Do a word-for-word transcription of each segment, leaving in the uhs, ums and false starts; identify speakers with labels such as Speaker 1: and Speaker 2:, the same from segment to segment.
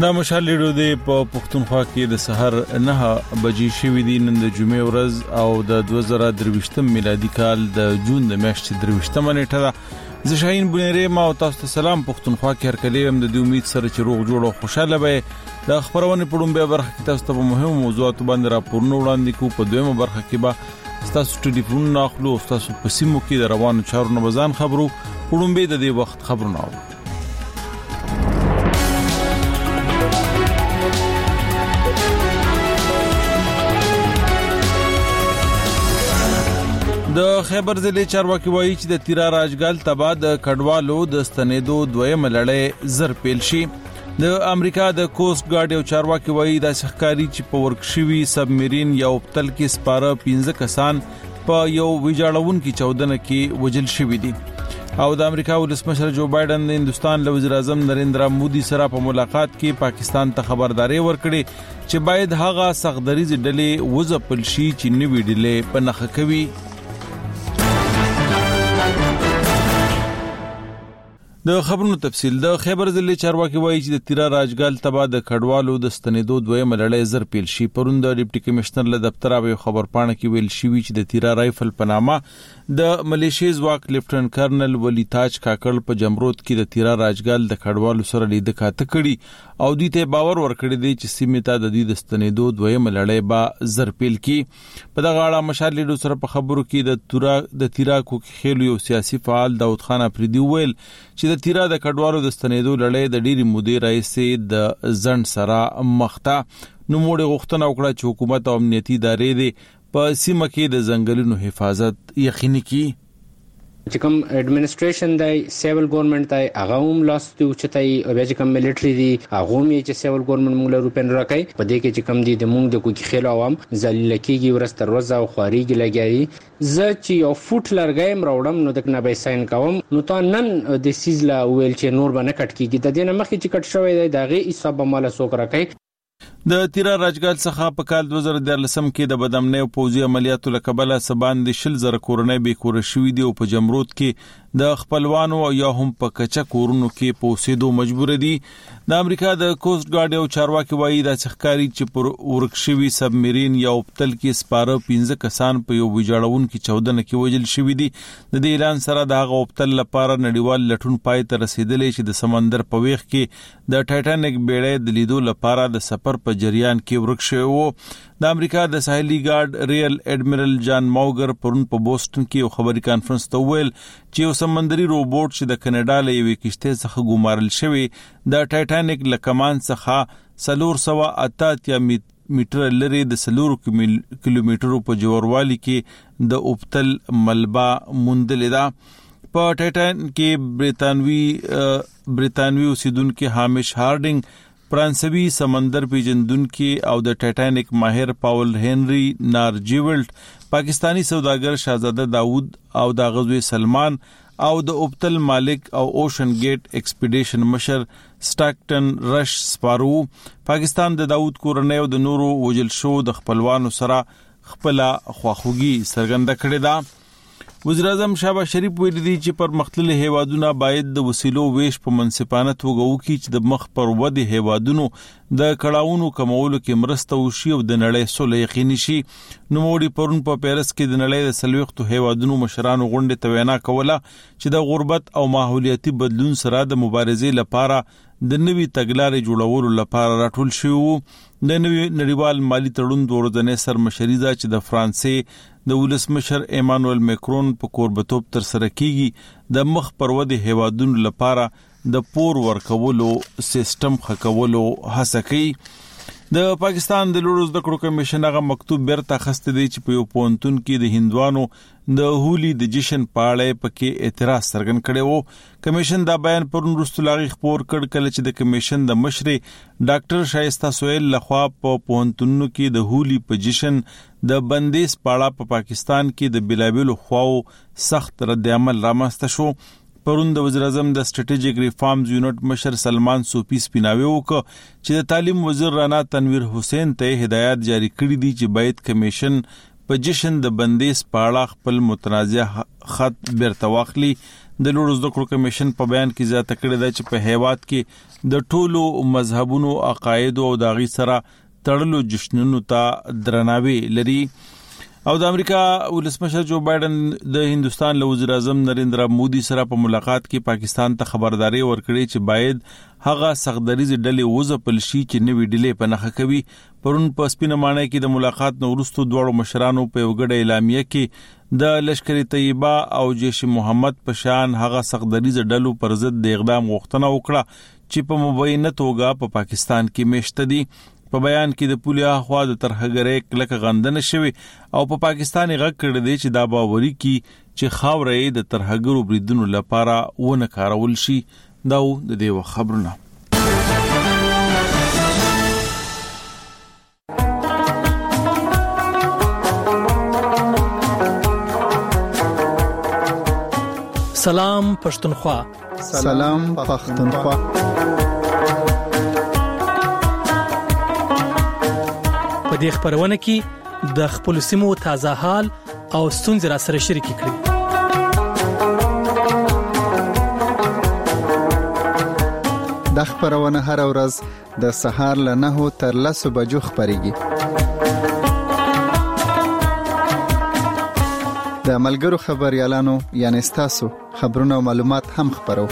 Speaker 1: دا مشال لیدو دی په پښتونخوا کې د سحر نه بجې شوې دي نن د جمعې ورځ او د دوه زره درویشتم میلادي کال د جون د میاشتې درویشتمه نیټه ده. زه شاهین بنيري ما او تاسو ته سلام. پښتونخوا کې هر کله هم د امید سره چې روغ جوړ او خوشاله وي. د خبرونه په لومبه برخه کې تاسو ته مهمو موضوعات باندې راپورونه وړاندې کوو. په دویمه برخه کې به تاسو ټلیفون ناخلو او تاسو په سیمو کې د روانو چارو نه بزان خبرو. په لومبه د دې وخت خبرونه اورو. د خیبر ضلع چارواکي وایي چې د تیرا راجګل تبا د کډوالو د ستنېدو دویم لړۍ زر پیل شي. د امریکا د کوست ګارد او چارواکي وایي د ښکاری چې په ورکشوي سبمرین یا اوپتل کې سپاره پنځه کسان په یو ویجاړون کې چودنه کې وجل شوی دي. او د امریکا ولسمشر جو بایدن د هندستان له وزیر اعظم نریندرا مودي سره په ملاقات کې پاکستان ته خبرداري ورکړي چې باید هغه سختدریز ډلې وځپل شي چې نوې ډلې په نخښه کوي. د خبرونو تفصیل. د خیبر ضلع چارواکي وایي چې د تیرا راجګل تبا د کډوالو د ستنېدو دویم لړۍ زر پیل شي. پرون د ډیپټي کمشنر له دفتر او خبر پاڼه کې ویل شوی چې د تیرا رایفل په نامه د ملیشیا ځواک لیفټننټ کرنل ولی تاج کاکړ په جمرود کې د تیرا راجګل د کډوالو سره لید کاته کړي او دوی ته باور ورکړی دی چې سیمه ته د دې د ستنېدو دویم لړۍ با زر پیل کی. په دغه اړه مشال لیدو سره په خبرو کې د تورا د تیرا کوکي خېلو یو سیاسي فعال داود خان افریدي ویل چې د تیرا د کډوالو د ستنېدو لړۍ د ډېری مودې راځي د ځن سره مخته. نو موږ غوښتنه وکړه چې حکومت او امنیتي ادارې د په سیمه کې د ځنګلونو حفاظت یقیني کړي.
Speaker 2: چې کوم اډمنسټریشن دی سیول ګورنمنت دی هغه هم لاس ته چتای او چې کوم ملټری دی هغه هم چې سیول ګورنمنت موږ له روپین راکای په دې کې چې کوم دی د موږ د کوکی خیل عوام ذلیل کیږي ورستر روزه او خاريږي لګیږي. زه چې یو فوټ لرګایم راوړم نو د کنه به ساين کوم نو تا نن د سیزلا ویل چې نور باندې کټ کیږي د دې نه مخکې چې کټ شوی دی دغه حساب مال سوک راکای.
Speaker 1: د تیرا راجګل څخه په کال دوه زره دیارلسم کې د بدامنۍ او پوځي عملیاتو لکبله سبان د شل زره کورنۍ به کور شوې دي او په جمرود کې د خپلوانو او یا هم په کچا کورونو کې پوسېدو مجبور دي. د امریکا د کوست ګارد او چارواکي وایي د ښکاری چې پر ورکشوي سبمرین یا اوپتل کې سپاره پنځه کسان په یو ویجاړون کې چودنه کې وجل شوې دي. د دې اعلان سره د هغه اوپتل لپاره نړیوال لټون پای ته رسیدلې چې د سمندر په ویخ کې د ټایټانیک بیړۍ د لیدو لپاره د سفر په جریان کې ورک شوی وو. د امریکا د ساحلي ګارد ریل اډمیرل جان ماوګر پرون په بوسټن کې یو خبري کانفرنس ته ویل چې یو سمندري روبوټ چې د کینیډا له یوې کشته څخه ګمارل شوی د ټایټانیک لکمان څخه څلور سوه اته اتیا میټر لري د څلور کیلومترو په جوړوالي کې د اوپتل ملبا موندل ده. په ټایټان کې بریتانوي بریتانوي اوسیدونکو هامیش هارډینګ فرانسوي سمندر پیژندونکو او د ټایټانیک ماهر پاول هنری نارجیولټ پاکستانی سوداګر شاهزاده داوود او د غزوی سلمان او د اوپتل مالک او اوشن گیټ ایکسپیډیشن مشر سټاکټن رش سپارو پاکستان د داوود کورنۍ او د نورو وجل شو د خپلوانو سره خپل خواخوږي څرګنده کړې ده. وزیر اعظم شهباز شریف ویلي دي چې پر مختلف هیوادونو باید د وسیلو ویش په منصفانه توګه وکړي چې د مخ پر ودې هیوادونو د کړهونو کمولو کې مرسته وشي او د نړۍ سوله یقیني شي. نو موږ پرون په پیرس کې د نړۍ د سلويختو هیوادونو مشرانو غونډه ته وینا کوله چې د غربت او ماحولیاتي بدلون سره د مبارزې لپاره د نوي تګلارې جوړولو لپاره راټول شوی وو. د نوي نړیوال مالی تړون د ورځنې سرمشریزه چې د فرانسې د ولسمشر ایمانوئل میکرون په کوربتوب تر سره کیږي د مخ پر ودې هیوادونو لپاره د پور ورکولو سیستم خکولو هڅه کوي. د پاکستان د لوړو زده کړو کمیشن هغه مکتوب بیرته خسته دی چې په یو پونتون کې د هندوانو د هولي د جشن په اړه پکې اعتراض څرګند کړي وو. کمیشن دا بیان پرون وروسته لاغي خبر کړ کله چې د کمیشن د مشر ډاکټر شایسته سویل لخوا په پونتونو کې د هولي په جشن د بندیز پاړه په پاکستان کې د بلابلو خواو سخت رد عمل رامنځته شو. پرون د وزیر اعظم د سټریټیجیک ریفارمز یونټ مشر سلمان سوپی سپیناوي وکړ چې د تعلیم وزیر رانا تنویر حسین ته هدایت جاری کړی دي چې باید کمیشن په جشن د بندیز پاړه خپل متنازع خط بیرته واخلي. د لوړو زده کړو کمیشن په بیان کې زیاته کړې ده چې په هیواد کې د ټولو مذهبونو عقاید او داغي سره تړلو جشنونو ته درناوی لري. او د امریکا ولسمشر جو بایدن د هندستان له وزیر اعظم نریندرا مودي سره په ملاقات کې پاکستان ته خبرداري ورکړې چې باید هغه سختدریز ډلې وځپل شي چې نوې ډلې په نخښه کوي. پرون په سپینه ماڼۍ کې د ملاقات نو وروسته دواړو مشرانو په یو ګډه اعلامیه کې د لشکر طیبه او جیش محمد په شان هغه سختدریز ډلو پر ضد د اقدام غوښتنه وکړه چې په مبینه توګه په پاکستان کې میشته دي. په بیان کې د پولیا خوا د ترهګرۍ کلک غندنه شوی او په پاکستاني غږ کړی دی چې دا باوري کی چې خاورې د ترهګرو بریدونو لپاره ونه کارول شي. دا د دې خبرونه.
Speaker 3: سلام پښتونخوا.
Speaker 4: سلام پښتونخوا.
Speaker 3: په دې خبرونه کې د خپل سیمو تازه حال او ستونزې را سره شریک کړئ.
Speaker 4: د خبرونه هر ورځ د سهار له نهو تر لسو بجو خبريږي. د ملګرو خبريالانو یعنی تاسو خبرونه او معلومات هم خبرو.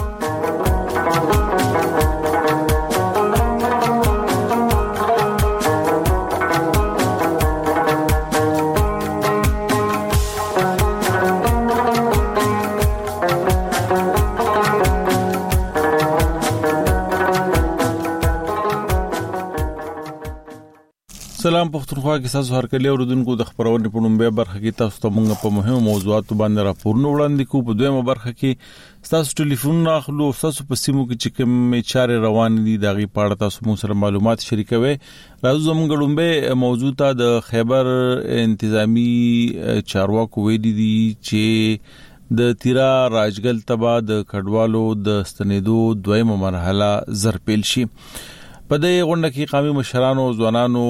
Speaker 1: سلام پښتونخوا کې تاسو هر کله اوردونکو د خبرونې په نومبه برخه کې تاسو ته موږ په مهمو موضوعاتو باندې راپورونه وړاندې کوو. په دویمه برخه کې تاسو ټلیفون اخلو او تاسو په سیمو کې چې کوم چارې روان دي دغه پاړه تاسو موږ سره معلومات شریکوي. راځو زموږ لومبه موضوع ته د خیبر انتظامی چارواکو ویلي دي چې د تیرا راجګل تبا د کډوالو د ستنېدو دویمه مرحله زرپیل شي. په دې غونډه کې قومي مشرانو ځوانانو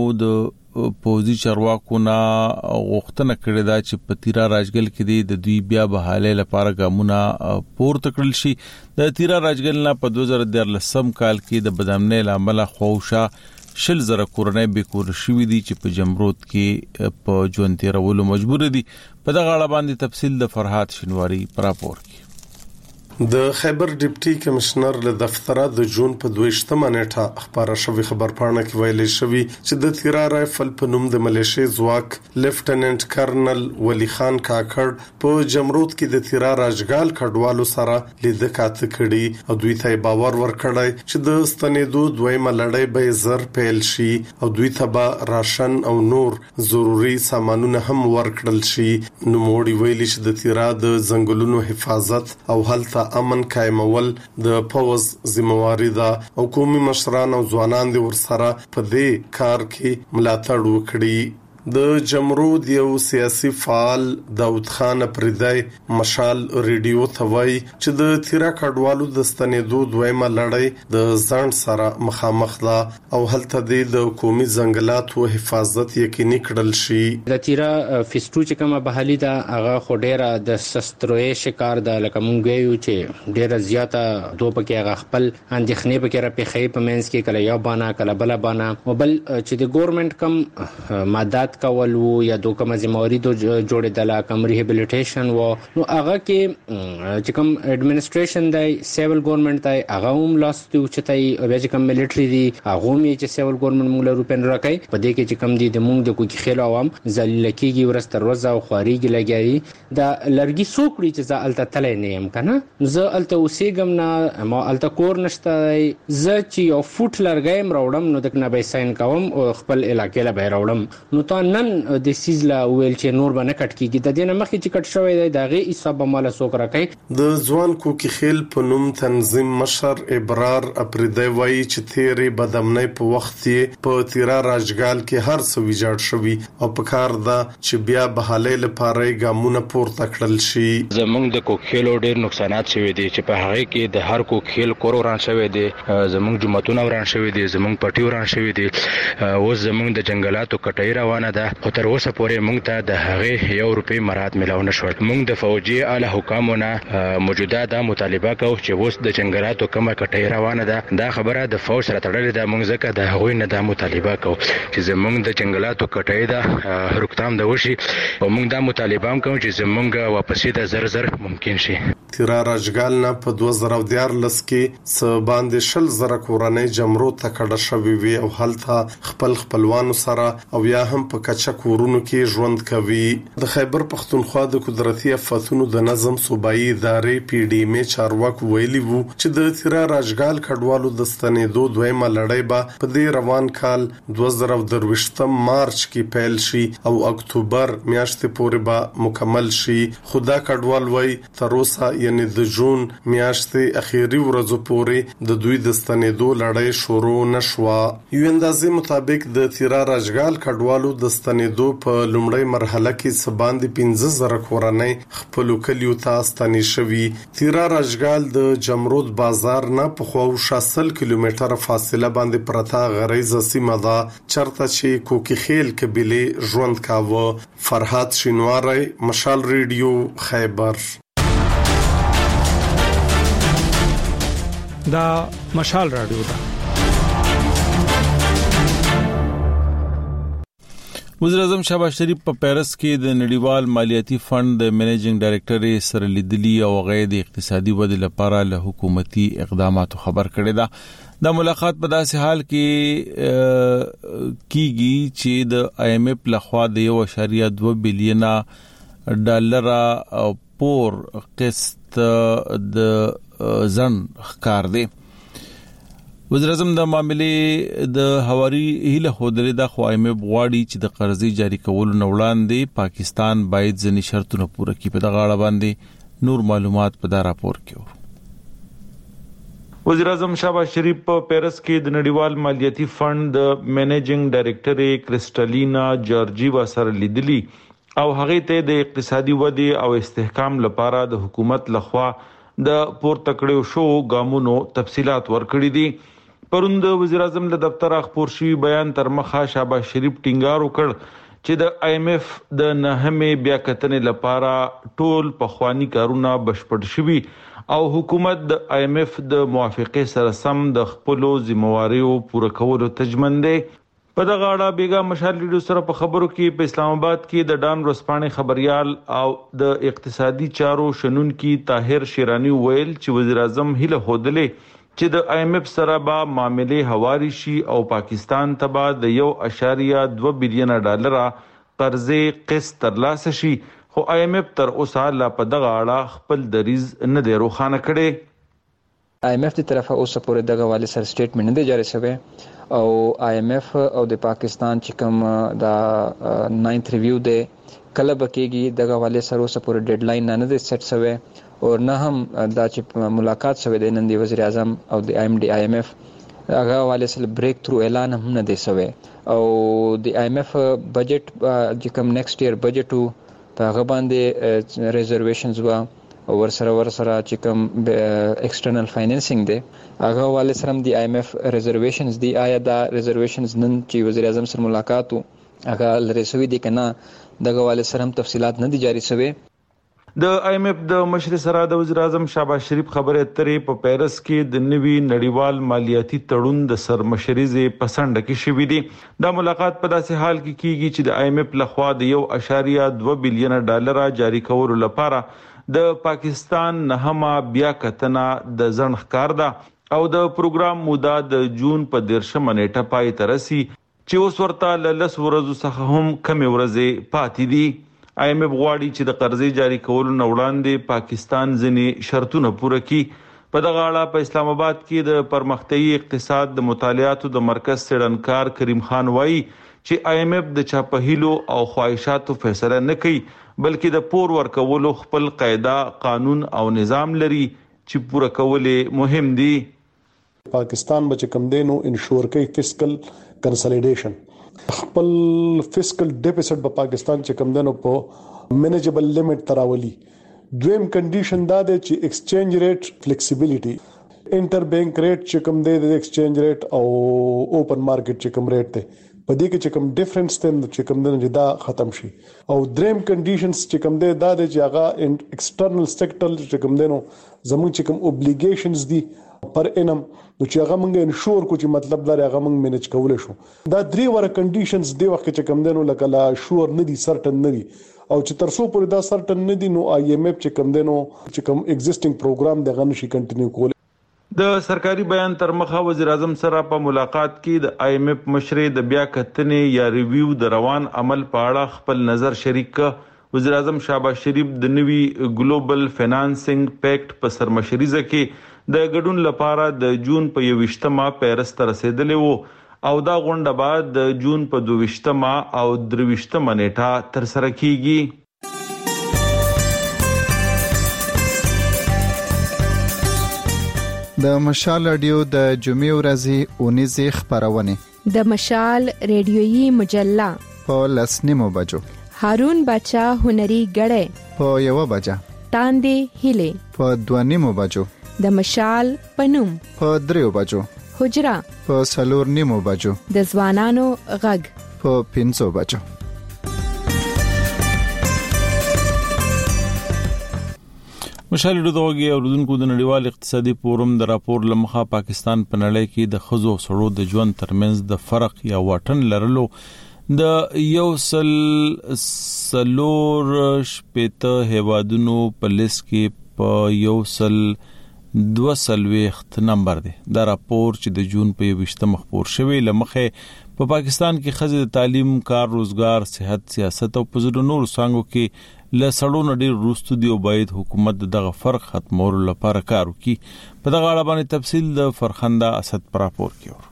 Speaker 1: د پوزي چارواکو نه غوښتنه کړې ده چې په تیرا راجګل کې د دوی بیا بحاله لپاره ګامونه پورته کړل شي. د تیرا راجګل نه په دوه زره دیارلسم کال کې د بدامنۍ لامل خوښه شل زره کورنۍ به کور شوې دي چې په جمرود کې په ژوند تیرولو مجبور دي. په دغه اړه باندې تفصیل د فرحات شینواری پر راپور کې.
Speaker 5: د خیبر ډیپټي کمشنر له دفتره د جون په دویشتمه نیټه خبره شوی خبرپاڼه کې ویلي شوی چې د تیرا رایفل په نوم د ملیشي ځواک لیفټننټ کرنل ولی خان کاکړ په جمرود کې د تیرا راجګال کډوالو سره لید کاته کړي او دوی ته باور ورکړی چې د ستنېدو دویمه لړۍ به زر پیل شي او دوی ته به راشن او نور ضروري سامانونه هم ورکړل شي. نو موړي ویلي چې د تیرا د ځنګلونو حفاظت او هلته امن قائمول د پوز ذمہواری ده او قومي مشران او ځوانان دي ورسره په دې کار کې ملاتړ وکړي. د جمرود یو سیاسي فعال داود خان پردای مشال ریډیو ته وایي چې د تیرا کډوالو د ستنېدو دویمه لړۍ د ځان سره مخامخ ده او هلته د قومي ځنګلاتو حفاظت یقیني کړل شي.
Speaker 2: د تیرا فیسټو چې کومه بحالي ده هغه خو ډیره د سستروي شکار ده لکه مونږ یو چې ډیره زیاته دوه پکې هغه خپل اندېخنې پکې را پیخې په منځ کې کله یو بانا کله بل بانا وبل چې د ګورنمنت کم مادات کول وو یا دوه کوم ذمہواری دو جوړېدل کم ریهابلیټیشن وو نو هغه کې چې کوم اډمنسټریشن دی سیول ګورنمنت دی هغه هم لاس ته چتای او چې کوم ملټری دی هغه هم چې سیول ګورنمنت موږ له روپین راکای په دې کې چې کوم دی د موږ د کوکی خیل عوام ذلیل کیږي ورستر روزه او خاريږي لګیږي دا لرګي سوکړي چې ځا الته تلې نه يم کنه زه الته اوسېګم نه ما الته کور نشته زه چې یو فوټ لرګایم راوړم نو دک نه به ساين کوم او خپل علاقې لا به راوړم نو تا نن د سیزلا ویل چې نور باندې کټ کیږي د دې نه مخکې چې کټ شوی دی دغه حساب مال سوک راکې.
Speaker 5: د ځوان کوکی خیل په نوم تنظیم مشر ابرار اپریدای وایي چې تیرې بدامنۍ په وخت کې په تیرا راجګال کې هر څه ویجاړ شوی او په کار ده چې بیا بحاله لپاره ګامونه پورته کړل شي.
Speaker 6: زمونږ د کوکیلو ډېر نقصانات شوی دي چې په هغه کې د هر کوکیل کور وران شوی دي زمونږ جمعتون وران شوی دي زمونږ پټي وران شوی دي اوس زمونږ د جنگلاتو کټای روانه ده، خو تر اوسه پورې موږ ته د هغې یو روپۍ مراد ملاو نه شول. موږ د فوجي اعلی حکامو نه موجوده دا مطالبه کوو چې اوس د جنگلاتو کومه کټۍ روانه ده، دا خبره د فوج سره تړلې ده. موږ ځکه د هغوی نه دا مطالبه کوو چې زموږ د جنگلاتو کټۍ ده روکتام د وشي، او موږ دا مطالبه هم کوو چې زموږ واپسې د زر زر ممکن شي.
Speaker 5: تیرا راجګال نه په دوه زره دیارلس کې څه باندې شل زره کورنۍ جمرود ته کډه شوې وي او هلته خپل خپلوانو سره او یا هم په کچه کورونو کې ژوند کوي. د خیبر پختونخوا د قدرتي آفتونو د نظم صوبایي ادارې پی ډی ایم چارواکو ویلي وو چې د تیرا راجګال کډوالو د ستنېدو دویمه لړۍ به په دې روان کال دوه زره درویشتم مارچ کې پیل شي او اکتوبر میاشتې پورې به مکمل شي. خدا کډوال وای تر اوسه یعنی د جون میاشتې اخیری ورځو پورې د دوی د ستنېدو لړۍ شروع نشوه. یو اندازې مطابق د تیرا راجګال کډوالو د ستنېدو په لومړۍ مرحله کې څه باندې پنځه زره کورنۍ خپل کلیو ته ستنې شوي. تیرا راجګال د جمرود بازار نه په خوا شل کیلومتره فاصله باندې پرتا غریزه سیمه ده چرته چې کوکی خیل قبیله ژوند کاوه. فرحات شینواری، مشال ریډیو، خیبر.
Speaker 3: دا مشال رادیو ده.
Speaker 1: وزیر اعظم شهباز شریف په پیرس کې د نړیوال مالیاتي فند د منیجینګ ډایریکټر سره لیدلی او غیر د اقتصادي ودې لپاره له حکومتي اقداماتو خبر کړی دا. د ملاقات په داسې حال کې کیږي چې د آی ایم ایف لخوا د یو اشاریه دوه بلین ډالر پور قسط د ځن ښکار دی. وزیر اعظم د معاملې د حواري هله خودره د خوایم بغواړي چې د قرضې جاری کولو نه وړاندې پاکستان باید ځنی شرطونه پوره کړي. په دغه اړه باندې نور معلومات په دا راپور کې. وزیر اعظم شهباز شریف په پیرس کې د نړیوال مالیاتي فند د منیجینګ ډایریکټر کرسټالینا جورجیوا سره لیدلی او هغه ته د اقتصادي ودې او استحکام لپاره د حکومت لخوا د پورته کړو شو ګامونو تفصيلات ورکړي دي. پروند وزیر اعظم له دفتر خبر شوی بیان تر مخه شهباز شریف ټینګار وکړ چې د آی ایم ایف د نهمه بیا کتنې لپاره ټول پخوانی کارونه بشپړ شوي او حکومت د آی ایم ایف د موافقه سره سم د خپل ذمہواریو پوره کولو تجمن دی. په دغه اړه بیګا مشال لیډو سره په خبرو کې په اسلام آباد کې د ډان ورسپانې خبريال او د اقتصادي چارو شنونکي طاهر شیرانی ویل چې وزیر اعظم هله هودلې چې د آی ایم ایف سره به معاملې هواري شي او پاکستان ته به د یو اشاریه دوه بلین ډالر قرضې قسط ترلاسه شي، خو آی ایم ایف تر اوسه لا په دغه اړه خپل دریز نه دی روښانه کړی.
Speaker 7: آی ایم ایف د طرفه اوسه پورې دغه والي سره سټیټمنټ نه دی جاری شوی او آی ایم ایف او د پاکستان چې کوم دا ناینث ریویو دی کله بکیږي دغه والي سره اوسه پورې ډیډ لاین نه دی سیټ شوی او نه هم دا چې ملاقات شوی دی نن دی وزیر اعظم او د ایم ډي آی ایم ایف هغه والي سره بریک تھرو اعلان هم نه دی شوی او د آی ایم ایف بجټ چې کوم نیکسټ ایئر بجټ په هغه باندې ریزرویشنز وا او ورسره ورسره چې کوم ایکسټرنل فاینانسینګ دی هغه والي سره د آی ایم ایف ریزرویشنز دی. آیا دا ریزرویشنز نن چې وزیر اعظم سره ملاقات هغه لري شوی دی کنه دغه والي سره تفصيلات نه دي جاری شوی.
Speaker 1: د آی ایم ایف د مشر سره د وزیر اعظم شهباز شریف خبره اترې په پیرس کې د نوي نړیوال مالیاتي تړون د سرمشريزه پسند کې شوې دي. دا ملاقات په داسې حال کې کیږي چې د آی ایم ایف لخوا د یو اشاریه دوه بلین ډالر جاری کولو لپاره د پاکستان نهمه بیا کتنه د ځن ښکار ده او د پروګرام موده د جون په دیرشمه نیټه پای ته رسي چې اوس ورته له لس ورځو څخه هم کم ورځې پاتې دي. آی ایم ایف غواړي چې د قرضې جاری کولو نه وړاندې پاکستان ځنی شرطونه پوره کړي. په دغه اړه په اسلام آباد کې د پرمختیايي اقتصاد د مطالعاتو د مرکز څېړنکار کریم خان وایي چې آی ایم ایف د چاپهیلو او خواهشاتو فیصله نه کوي بلکې د پور ورکولو خپل قاعده قانون او نظام لري چې پوره کول مهم دي.
Speaker 8: پاکستان بچ کم دینو انشور کوي فسکل کنسولیډیشن خپل فسکل ډیفیسټ په پاکستان چې کم دنو په مینیجبل لیمټ تراولي. دویم کنډیشن دا دی چې ایکسچینج ریټ فلیکسیبিলিټي انټر بانک ریټ چې کم دی د ایکسچینج ریټ او اوپن مارکیټ چې کم ریټ دی په دې کې چې کوم ډیفرنس تم چې کوم د دا ختم شي او دریم کنډیشنز چې کوم د دا د چې هغه ایکسټرنل سېکټر چې کوم دنو زموږ چې کوم اوبلیګیشنز دي پر انم نو چې هغه موږ انشور کو چې مطلب دا هغه موږ مینج کولای شو دا درې وره کنډیشنز دی وخت چې کوم دنو لکه لا شور نه دي سرټن نه دي او چې تر څو پورې دا سرټن نه دي نو آی ایم ایف چې کوم دنو چې کوم ایگزیسټینګ پروګرام دغه نشي کنټینیو کول.
Speaker 1: د سرکاري بیان تر مخه وزیر اعظم سره په ملاقات کې د آی ایم ایف مشرې د بیا کتنې یا ریویو د روان عمل په اړه خپل نظر شریک. وزیر اعظم شهباز شریف د نوي ګلوبل فینانسینګ پیکټ په سرمشريزه کې د ګډون لپاره د جون په یوشتمه پیرس ته رسیدلی وو او دا غونډه بعد د جون په دوشتمه او دروشتمه نیټه تر سره کیږي.
Speaker 4: د مشال رادیو د جمعې ورځې اونیزه خبرونه
Speaker 9: د مشال ریډیويي مجله
Speaker 4: په لسنیمو بجو
Speaker 9: هارون بچا هنري غړې
Speaker 4: په یو بجا
Speaker 9: تاندې هله
Speaker 4: په دوانیمو بجو
Speaker 9: د مشال پنوم
Speaker 4: په دریو بجو
Speaker 9: حجرا
Speaker 4: په سلور نیمو بجو
Speaker 9: د ځوانانو غږ
Speaker 4: په پنځو بجو.
Speaker 1: مشال ډوغي اوردونکو د نړیوال اقتصادي فورم د راپور لمخه پاکستان په نړۍ کې د خزو او سړو د ژوند ترمنځ د فرق یا واټن لرلو د یو سل سلور شپېته هیوادونو په لیست کې په یو سل دوه سلويخت نمبر دی. دا راپور چې د جون په یوشتمه خبر شوی لمخه په پاکستان کې خزې د تعلیم، کار، روزګار، صحت، سیاست او په نور څنګه کې لسړو نډیر روستو دی او باید حکومت دغه فرق ختمولو لپاره کار وکړي. په دغه اړه باندې تفصیل د فرخنده اسد پر راپور کې.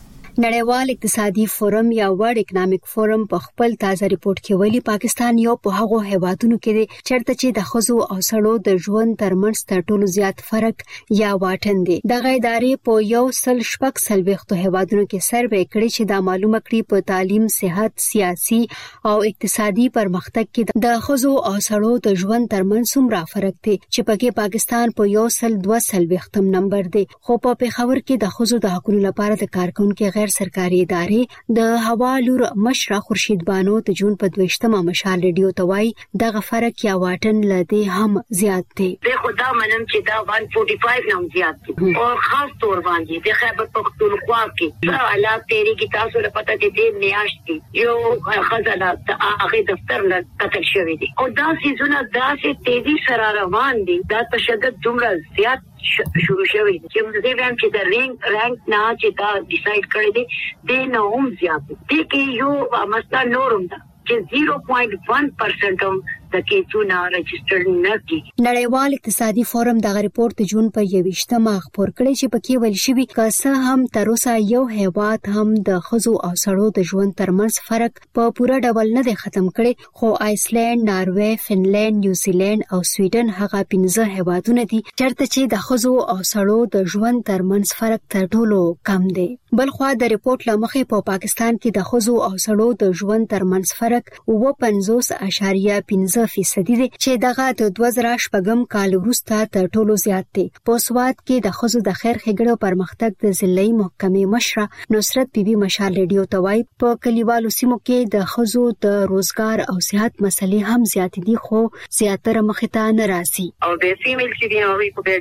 Speaker 10: نړیوال اقتصادي فورم یا ورلد اکونومیک فورم په خپل تازه ریپورت کې ویلي پاکستان یو په هغو هیوادونو کې دی چرته چې د خزو او سړو د ژوند ترمنځ تر ټولو زیات فرق یا واټن دی. دغه ادارې په یو سل شپږ سلويختو هیوادونو کې سروې کړې چې دا معلومه کړي په تعلیم، صحت، سیاسي او اقتصادي پرمختګ کې د خزو او سړو د ژوند ترمنځ څومره فرق دی چې پکې پاکستان په یو سل دوه سلويختم نمبر دی. خو په پیښور کې د خزو د حقوقو لپاره د کارکونکو غیر سرکاري ادارې د هوا لور مشره خورشید بانو د جون په دوشتمه مشال ریډیو ته وایي دغه فرق یا واټن لدی هم زیات دی.
Speaker 11: د خدا منم چې دا one forty-five نم زیات دی او خاص طور باندې د خیبر پختونخوا کې حالات تیری کی تاسو له پته کې د میاشتې یو خزانه د هغه دفتر له قتل شوی دی او دا سيزونه داسې تیزی سره روان دي دا تشدد دومره زیات شروع شوی دی چې موږ دې هم چې د رینک رانک نه چې دا ډیسایډ کړی دی د نه هم زیات دی کې یو مسله نورم ده چې zero point one percent هم د کیسونو رجسټرډ نه کیږي.
Speaker 10: نړیوال اقتصادي فورم دغه ریپورت د جون په یوشتمه خبر کړی چې پکې ویل شوی که هم تر اوسه یو هیواد هم د خزو او سړو د ژوند ترمنځ فرق په پوره ډول نه دی ختم کړی خو آیسلند، ناروې، فنلند، نیوزیلند او سویډن هغه پنځه هیوادونه دي چرته چې د خزو او سړو د ژوند ترمنځ فرق تر ټولو کم دی. بلخو د ریپورت لمخې په پا پاکستان کې د خزو او سړو د ژوند ترمنځ فرق اوه پنځوس اعشاریه پنځه فیصدي دی چې دغه د دوه زره شپږم کال وروسته تر ټولو زیات دی. په سواد کې د خزو د خیر ښېګړو پرمختګ د ضلعي محکمې مشره نصرت بیبي مشال ریډیو ته وایي په کلیوالو سیمو کې د خزو د روزګار او صحت مسلې هم زیات دي خو زیاتره مخې ته نه راځي
Speaker 11: او د فیمیل چې دی هغه په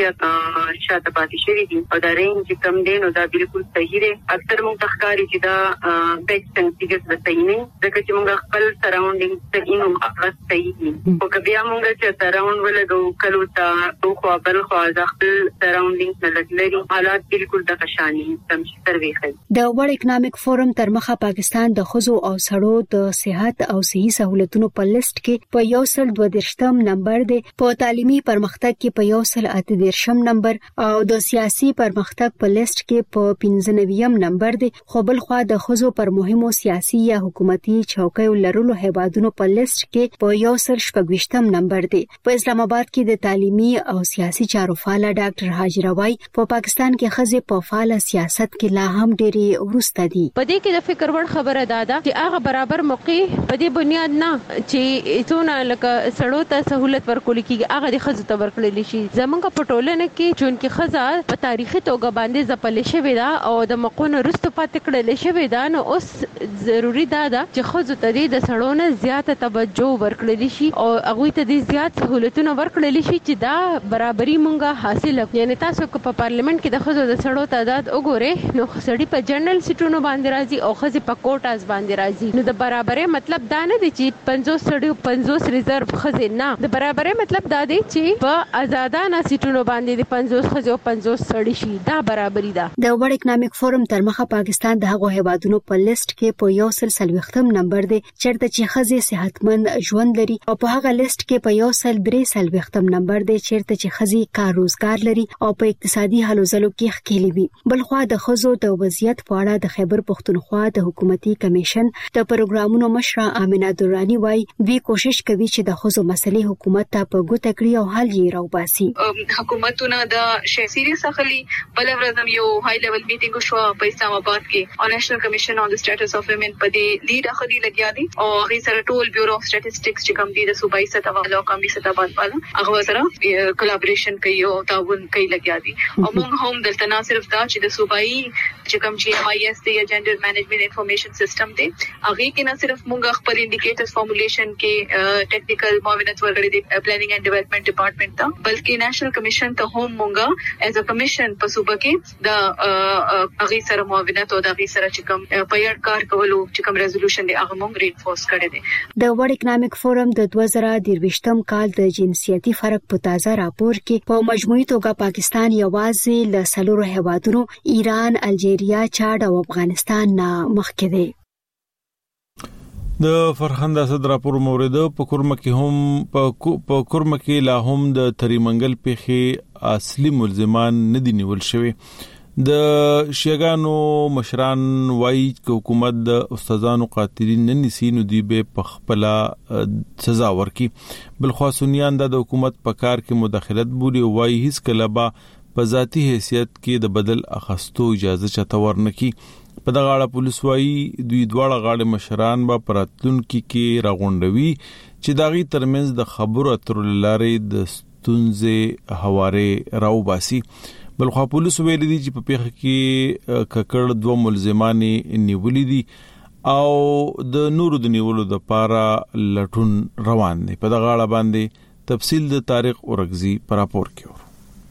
Speaker 11: دې شاته پاتې شوی دي او دا رینج کم دی نو دا بالکل صحیح دی. اکثر موږ تخکاری چې دا بیک سنسیټیو د صحیح نه ځکه چې موږ خپل سراوندینګ ته اینو خپل صحیح دي او کبیا موږ چې سراوند ولګو کلو ته خو بل خو د خپل سراوندینګ نه لګلري حالات بالکل د قشانی سم سروي کوي.
Speaker 10: د ورلد اکونومیک فورم تر مخه پاکستان د خزو او سړو د صحت او صحي سہولتونو په لیست کې په یو سل دوه دیرشم نمبر دی، په تعلیمي پرمختګ کې په یو سل اته دیرشم نمبر او د سیاسي پرمختګ په لیست کې په پنځه نویم نمبر دی. خو بل خو د خزو پر مهمو سیاسي یا حکومتي چوکیو لرلو هیوادونو په لیست کې په یو سل شپږویشتم نمبر دی. په اسلام آباد کې د تعلیمي او سیاسي چارو فعال ډاکټر حاجره وای په پاکستان کې خزې په فعال سیاست کې لا هم ډېری ورسته دي.
Speaker 12: په دې کې د فکر وړ خبره ده چې هغه برابر موقع په دې بنیاد نه چې څونه لکه سړو ته سہولت ورکول کیږي هغه د خزو ته ورکړل شي. زمونږ په ټولنه کې چون کې خزه په تاریخي توګه باندې ځپل شوی دا او د مقونه رستو پاتې کړل شوی دا نو اوس ضروری دا ده چې خو ته د سړونه زیاته توجه ورکړل شي او هغه ته د زیات سہولتونه ورکړل شي چې دا برابرۍ مونږه حاصل کړو. یعنی تاسو په پارلیمنت کې د خزو د سړو تعداد وګوره نو سړی په جنرال سیټونو باندې راځي او خزي په کوټاز باندې راځي. نو د برابرۍ مطلب دا نه دی چې پنځوس سړی پنځوس ریزرو خزي نه. د برابرۍ مطلب دا دی چې په آزادانه سیټونو باندې د پنځوس خزي او پنځوس سړی شي. دا برابرۍ ده.
Speaker 10: د ورلد اکنامک فورم تر مخه پاکستان د هغو هیوادونو په لیست کې په یو سل څلوېښتم نمبر دی چېرته چې خزي صحتمند ژوند لري او په هغه لیست کې په یو سل درې څلوېښتم نمبر دی چېرته چې خزي کار روزګار لري او په اقتصادي هلو ځلو کې ښکېلې وي. بل خو د خزو د وضعیت په اړه د خیبر پښتونخوا د حکومتي کمیشن د پروګرامونو مشره امینه درانی وايي دوی کوشش کوي چې د خزو مسلې حکومت ته په ګوته کړي او حل یې راوباسي.
Speaker 13: حکومتونه د شیسيري سخلي بل ورځم یو های لیول میټینګ شو په اسلام آباد کې او نېشنل کمیشن آن د سټیټس اف ویمن په دې لیډ اخلي لګیا دي او هغه سره ټول بیورو اف سټیټسټکس چې کوم دي د صوبایي سطح والو قومي سطح باندې هغه سره کولابریشن کوي او تعاون کوي لګیا دي. او موږ هم دلته نه صرف دا چې د صوبایي چې کوم جی ایم آی ایس دی یا جنډر مینجمنت انفارمیشن سیستم دی هغه کې نه صرف موږ خپل انډیکیټرز فارمولیشن کې ټیکنیکل معاونت ورکړي دي پلانینګ اینڈ ډیولپمنٹ ډپارټمنٹ ته بلکې نېشنل کمیشن ته هم موږ ایز ا کمیشن په صوبه کې د هغه سره معاونت او د هغه سره چې کوم پیړ کار کولو چې کوم ریزولوشن دی هغه موږ ریفورس کړی دی.
Speaker 10: د ورلد اکنامک فورم د دوه زره درویشتم کال د جنسیتي فرق په تازه راپور کې په مجموعي توګه پاکستان یوازې له څلورو هیوادونو ایران، الجیریا، چاد او افغانستان نه مخکې دی.
Speaker 1: د فرخنده اسد راپور مورید په کورمه کې هم په کورمه کې لا هم د تریمنګل پیخي اصلي ملزمان نه دي نیول شوی. د شیګانو مشران وایي چې حکومت د استادانو قاتلین نه نیسي نو دی به په خپل سزا ورکي. بل خو سنیان د حکومت په کار کې مداخلت بولي وایي هیڅ کله به په ذاتی حیثیت کې د بدل اخستو اجازه چته ورنکي. په دغه اړه پولیس وایي دوی دواړه غاړې مشران به پراتلونکو کې راغونډوي چې داغي ترمنځ د خبرو اترو لارې د ستونزې حواله راوباسي. بل خو پولیس ویلي دي چې په پیښه کې ککړ دوه ملزمان نیولې دي او د نورو د نیولو د پاره لټون روان دي. په دغه اړه باندې تفصیل د طارق اورغزي پر راپور کې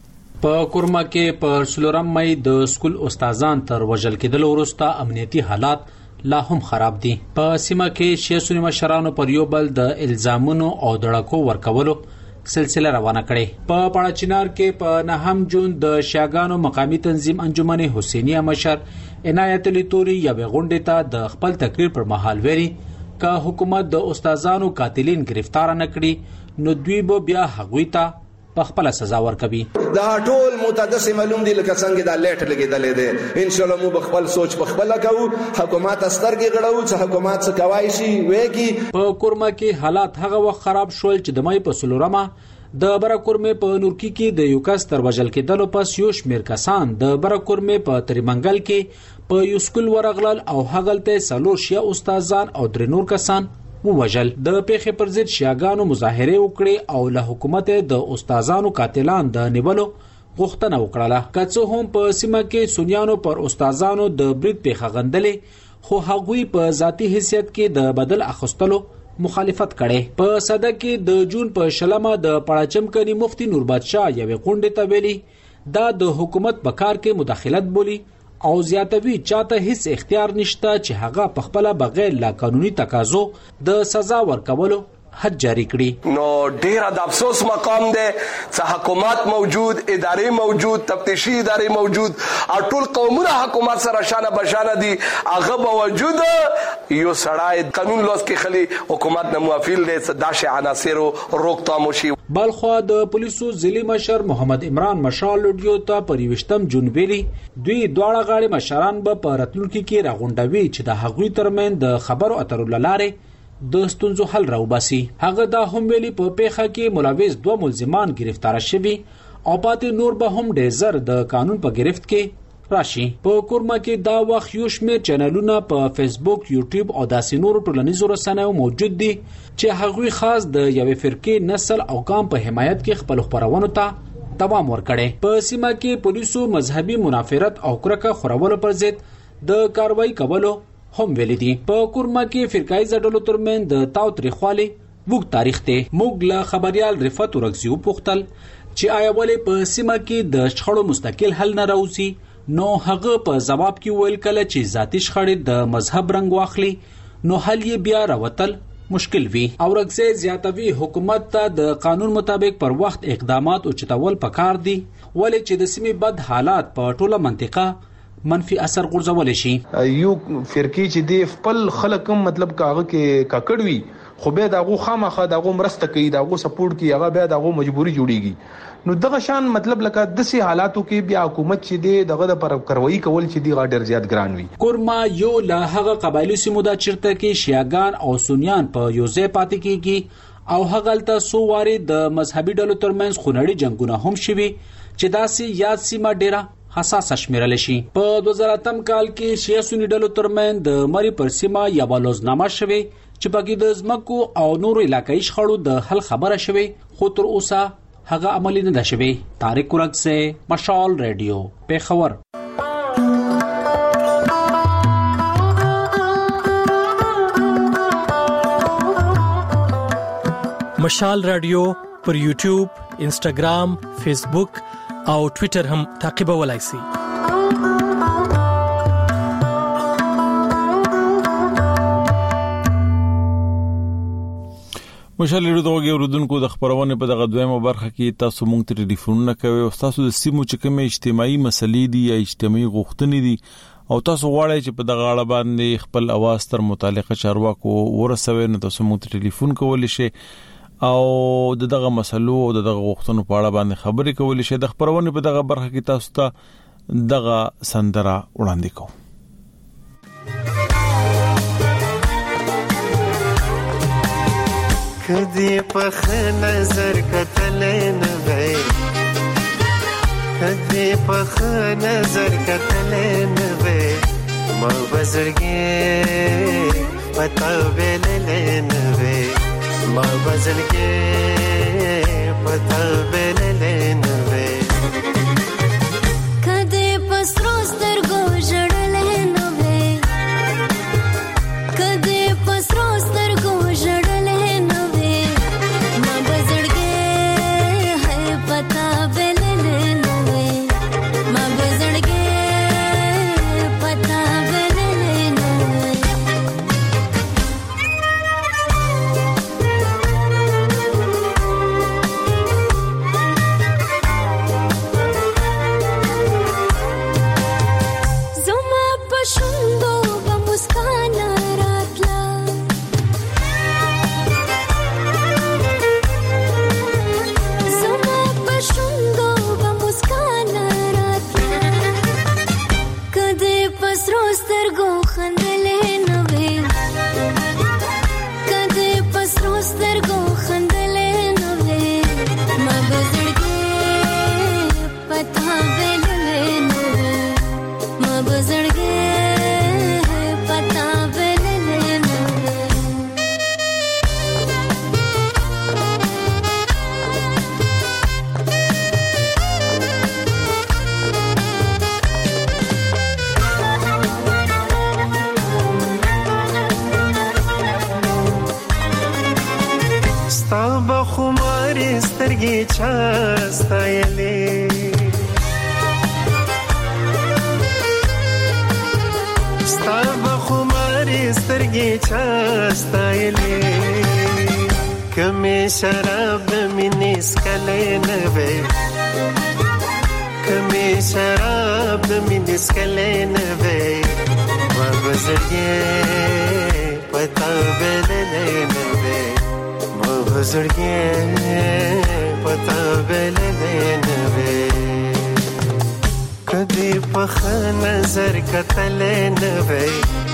Speaker 14: په کورما کې په سلورم مې د سکول استادان تر وژل کېدل وروسته امنیتي حالات لا هم خراب دي. په سیمه کې شیسونی مشرانو پر یو بل د الزامونو او دړکو ورکولو سلسله روانه کړي. په پاړچینار کې په نهم جون د شاګانو مقامی تنظیم انجمن حسینیه مشر عنایت علی توري یا غونډه ته د خپل تقریر پر مهال ویلي ک حکومت د استادانو قاتلین گرفتار نه کړي نو دوی به بیا هغوی ته په خپل سزا ورکوي.
Speaker 15: دا ټول متعدس معلوم دي لکه څنګه دا لیټ لګیدلې ده. ان شاء الله مو بخپل سوچ بخپل کوو حکومت استرګي غړو چې حکومت څه کوي شي وېږي. په
Speaker 14: کورما کې حالات هغه وخت خراب شول چې د مې په سلورمه د برکورمې په نورکی کې د یو کس تر وژل کېدلو پس یو شمیر کسان د برکورمې په تریمنګل کې په یو سکول ورغلل او هغلته څلور شیا استادان او درې نور کسان ووجل. د پیښې پر ضد شیاګانو مظاهره وکړي او له حکومت د استادانو قاتلان د نیولو غوښتنه وکړه. کڅو هم په سیمه کې سنیانو پر استادانو د برید پیښه غندلې خو هغوی په ذاتی حیثیت کې د بدل اخستلو مخالفت کړي. په صده کې د جون په شلمه د پړاچم کني مفتي نور بادشاه یوې غونډې ته ویلي دا د حکومت په کار کې مداخلت بولی او زیاتوي چاته هیڅ اختیار نشته چې هغه په خپل بغیر لا قانوني تقاضو د سزا ورکولو حد جاری کړي.
Speaker 15: نو ډیر د افسوس مقام دی چې حکومت موجود، ادارې موجود، تفتیشي ادارې موجود او ټول قومونه حکومت سره شانه بشانه دي هغه باوجود یو سړی قانون لوس کې خلی حکومت نه موافیل دی داشه عناصر روکتام شي.
Speaker 14: بلخو د پولیسو ضلع مشر محمد عمران مشال لډیو ته پریوشتم جون ویلي دوی دواړه غاړي مشران به په راتلونکي کې راغونډوي چې د هغوی ترمن د خبرو اترو لاره د ستونزو حل راوباسي. هغه دا هم ویلي په پیښه کې ملوث دوه ملزمان گرفتار شوي او پاتې نور به هم ډېر زر د قانون په گرفت کې راشي. په کورما کې دا وخت یو شمېر چینلونه په فیسبوک، یوټیوب او داسې نورو ټولنیزو رسنیو موجود دي چې هغوی خاص د یوې فرقې نسل او قام په حمایت کې خپل خبرونو ته دوام ورکړي. په سیمه کې پولیسو مذهبي منافرت او کرکه خورولو پر ضد د کاروایی کولو هم ویلي دي. په کورما کې فرقایي ډلو ترمن د تاو تاریخوالي وګ تاریخ ته موږ له خبريال رفعت ورغزیو پوښتل چې آیا ولې په سیمه کې د شخړو مستقل حل نه راوځي. نو هغه په جواب کې ویل کله چې ذاتی شخړې د مذهب رنگ واخلي نو حل یې بیا راوتل مشکل وي. او رغزه زیاتوي حکومت ته د قانون مطابق پر وخت اقدامات او چتول پکار دي ولې چې د سیمې بد حالات په ټوله منطقه منفي اثر غورځول شي.
Speaker 16: یو فرقې چې د خپل خلک مطلب کاغه کې کاکړوي خو به دغه خامخه دغه مرسته کوي دغه سپورټ کوي هغه به دغه مجبوري جوړيږي. نو دغه شان مطلب لکه د سي حالاتو کې بیا حکومت چې دی دغه د پر کاروایی کول چې دی غاډر زیات ګران وي.
Speaker 14: کورما یو له هغه قبایلی سیمو د چرته کې شیعاګان او سنیان په یو ځای پاتې کیږي او هغه تل سو واري د مذهبي ډلو ترمنځ خونړي جنگونه هم شوي چې داسې یاد سیمه ډیره حساس شمیرل شي. په دوه زره اتم کال کې شیعه سنی ډلو ترمنځ د مری پر سیمه یا بالوزنامه شوي چې پکې د زمکو او نورو علاقايي شخړو د حل خبره شوي خو تر اوسه هغه عملی نه ده شوی. طارق ورغزه مشال ریډیو پیښور.
Speaker 3: مشال رادیو پر یوټیوب، انسټاګرام، فیسبوک او ټوئیټر هم تعقیبولای شئ.
Speaker 1: مشالې دوغه ورودونکو د خبرونه په دغه دویمه برخه کې تاسو مونږ ته ټلیفونونه کوي او تاسو د سیمو چې کومه اجتماعي مسلې دي یا اجتماعي غوښتنې دي او تاسو غواړئ چې په دغه اړه باندې خپل اواز تر متعلقه چارواکو ورسوي نو تاسو مونږ ته ټلیفون کولی شئ او دغه مسلو او دغه غوښتنو په اړه باندې خبرې کولی شئ. د خبرونه په دغه برخه کې تاسو ته دغه سندره وړاندې کوم.
Speaker 17: کدی په نظر کتل نه وای کدی په نظر کتل نه وای ما بزرګي پتا ویل نه وای ما بزرګي پتا ویل نه وای
Speaker 18: کدی پسرو سترګو جړل نه وای کدی پسرو سترګو جړل
Speaker 17: سترګې چاستایلې ستا بخمارې سترګې چاستایلې کمې شراب مینې سکلې نه وې کمې شراب مینې سکلې نه وې ما بزرګې پتا بللې نه وې ما بزرګې پتا بللې نه وې کدی په نظر کتل نه وې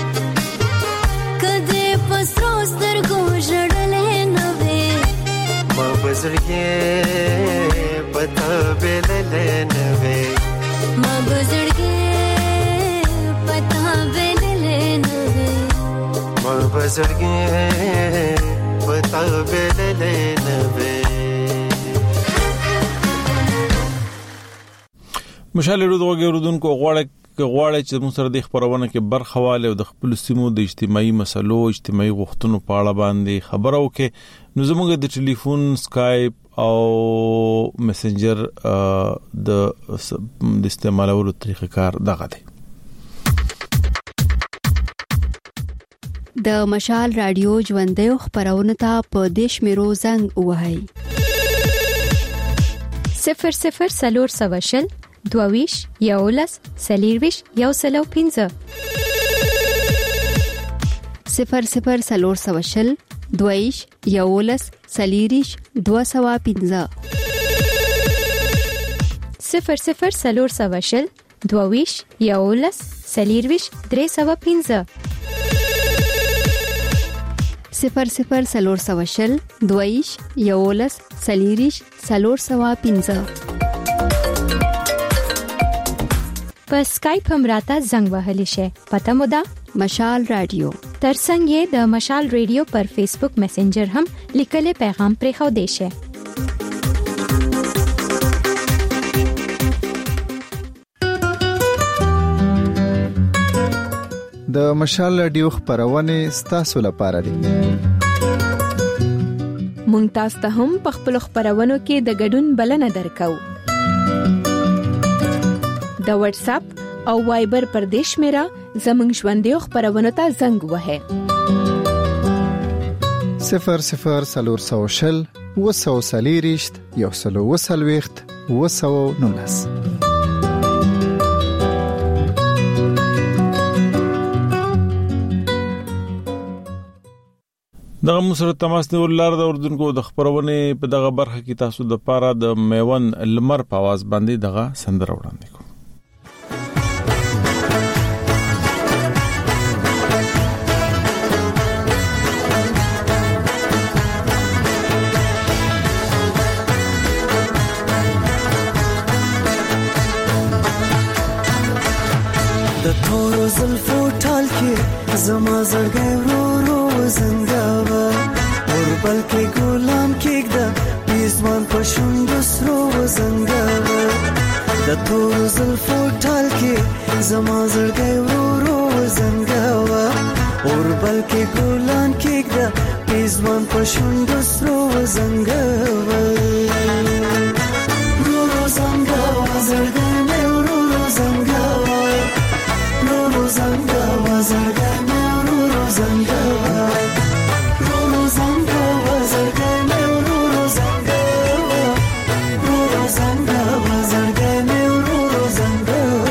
Speaker 18: کدی په سترو سترګو ژړل نه وې
Speaker 17: ما بزرګې پتا بللې نه وې
Speaker 18: ما بزرګې پتا بللې نه وې
Speaker 17: ما بزرګې پتا بللې نه وې
Speaker 1: مشال رودغه رودونکو غواړي غواړي چې موږ سره د خبرونه کې برخواله او د خپل سیمو د اجتماعي مسلو اجتماعي غوښتنو په اړه باندې خبرو کې نو زموږ د ټلیفون سکایپ او میسنجر د استعمالولو طریقه کار دغه دی.
Speaker 10: د مشال رادیو ژوندې خبرونه ته په دیش میرو زنګ وهاي
Speaker 9: صفر صفر سلور سواشل دوویش یولس سلیرویش یو سلو پینزه
Speaker 10: صفر صفر سلور سواشل دوویش یولس سلیریش دو سوا پینزه
Speaker 9: صفر صفر سلور سواشل دوویش یولس سلیرویش درې سوا پینزه
Speaker 10: صفر صفر سلور سواشل دویش یولس سلیریش سلور سوا پینزه
Speaker 9: په سکایپ هم راته زنګ وهلی شي. پته مو ده
Speaker 10: مشال رادیو
Speaker 9: ترڅنګ یې د مشال رادیو پر فیسبوک میسنجر هم لیکل پیغام پرې خو دی شي.
Speaker 4: د مشال رادیو خبرونه ستاسو لپاره دي.
Speaker 9: مونږ تاسو ته هم په خپل خبرونو کې د ګډون بلنه درکو. د واتس اپ او وایبر پر دیش میرا زمنګ ژوندې خبرونه ته زنګ وهه
Speaker 4: صفر صفر سلور سوشل وسو سلیریشت یو سلو وسلويخت وسو نولس.
Speaker 1: دغه مسره تماس نیول لار د اردنکو د خبرونه په دغه برخه کې تاسو د پاره د میون لمر په आवाज باندې دغه سندره وړاندې کوم.
Speaker 17: د تورو زلفو ټال کې زما زړګی ورو ورو زنګاوه اوربل کې ګلان کېږده پیزوان په شونډو سرو زنګاوه د تورو زلفو ټال کې زما زړګی ورو ورو زنګاوه اوربل کې ګلان کېږده پیزوان په شونډو سرو زنګاوه ورو زنګاوه زړګی مې ورو ورو زنګاوه ورو زنګاوه زړګی مې ورو ورو زنګاوه ورو زنګاوه زړګی مې ورو ورو زنګاوه ورو زنګاوه زړګی مې ورو ورو زنګاوه.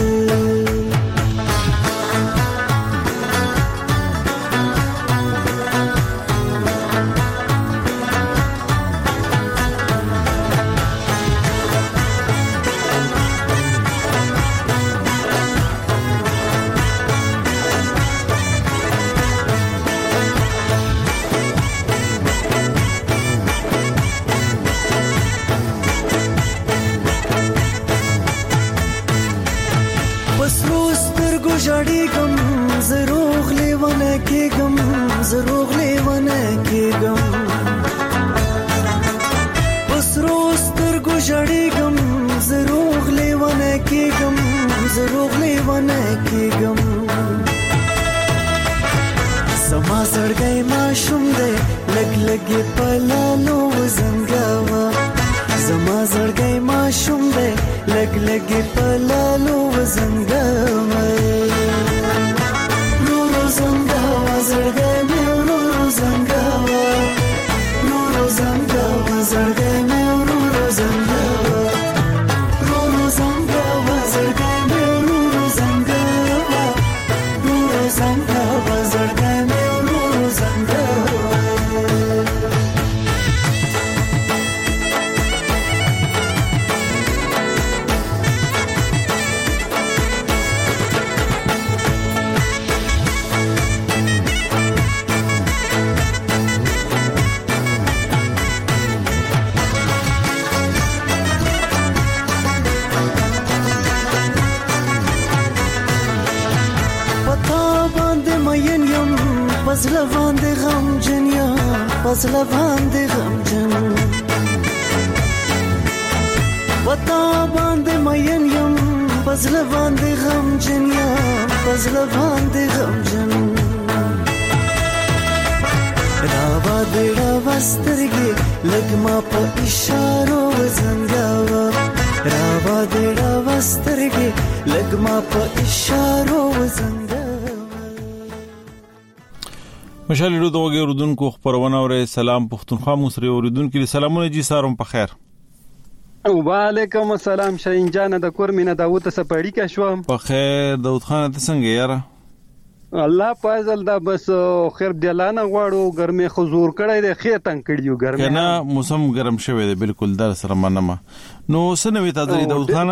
Speaker 17: جړېږم زروغ لیونه کېږم زروغ لیونه کېږم وسرو سترګو جړېږم زروغ لیونه کېږم زروغ لیونه کېږم زما زړګی ماشوم دی لګ لګ په لالو زنګاوه زما زړګی ماشوم دی لګ لګ په لالو زنګاوه نورو زنګاوه زړګی مې ورو زنګاوه نورو زنګاوه زړګی مې ورو زنګاوه نورو زنګاوه زړګی مې ورو زنګاوه نورو زنګاوه زړګی مې ورو زنګاوه. پزله باندې غم جنیا پزله باندې غم جن پتا باندې مین یم پزله باندې غم جن یم پزله باندې غم جن راوا دې راوا سترګې لګما په اشارو وزنګاوا راوا دې راوا سترګې لګما په اشارو وزنګاوا.
Speaker 1: مشال له دوه اوردونکو خبرونه اوري. سلام پښتونخوا مصری اوردونکو سلامونه جی سارم په خیر.
Speaker 19: وعلیکم السلام شاهین جان د کور مینه داوود سپاړی کا شوم
Speaker 1: په خیر. داوود خان ته څنګه یاره؟
Speaker 19: الله فضل دا بس خیر دلانه غواړو ګرمه حضور کړی دی خې تنگ کړیو ګرمه
Speaker 1: کنه موسم ګرم شوی دی بالکل در سره منمه نو سنوي تاسو داوود خان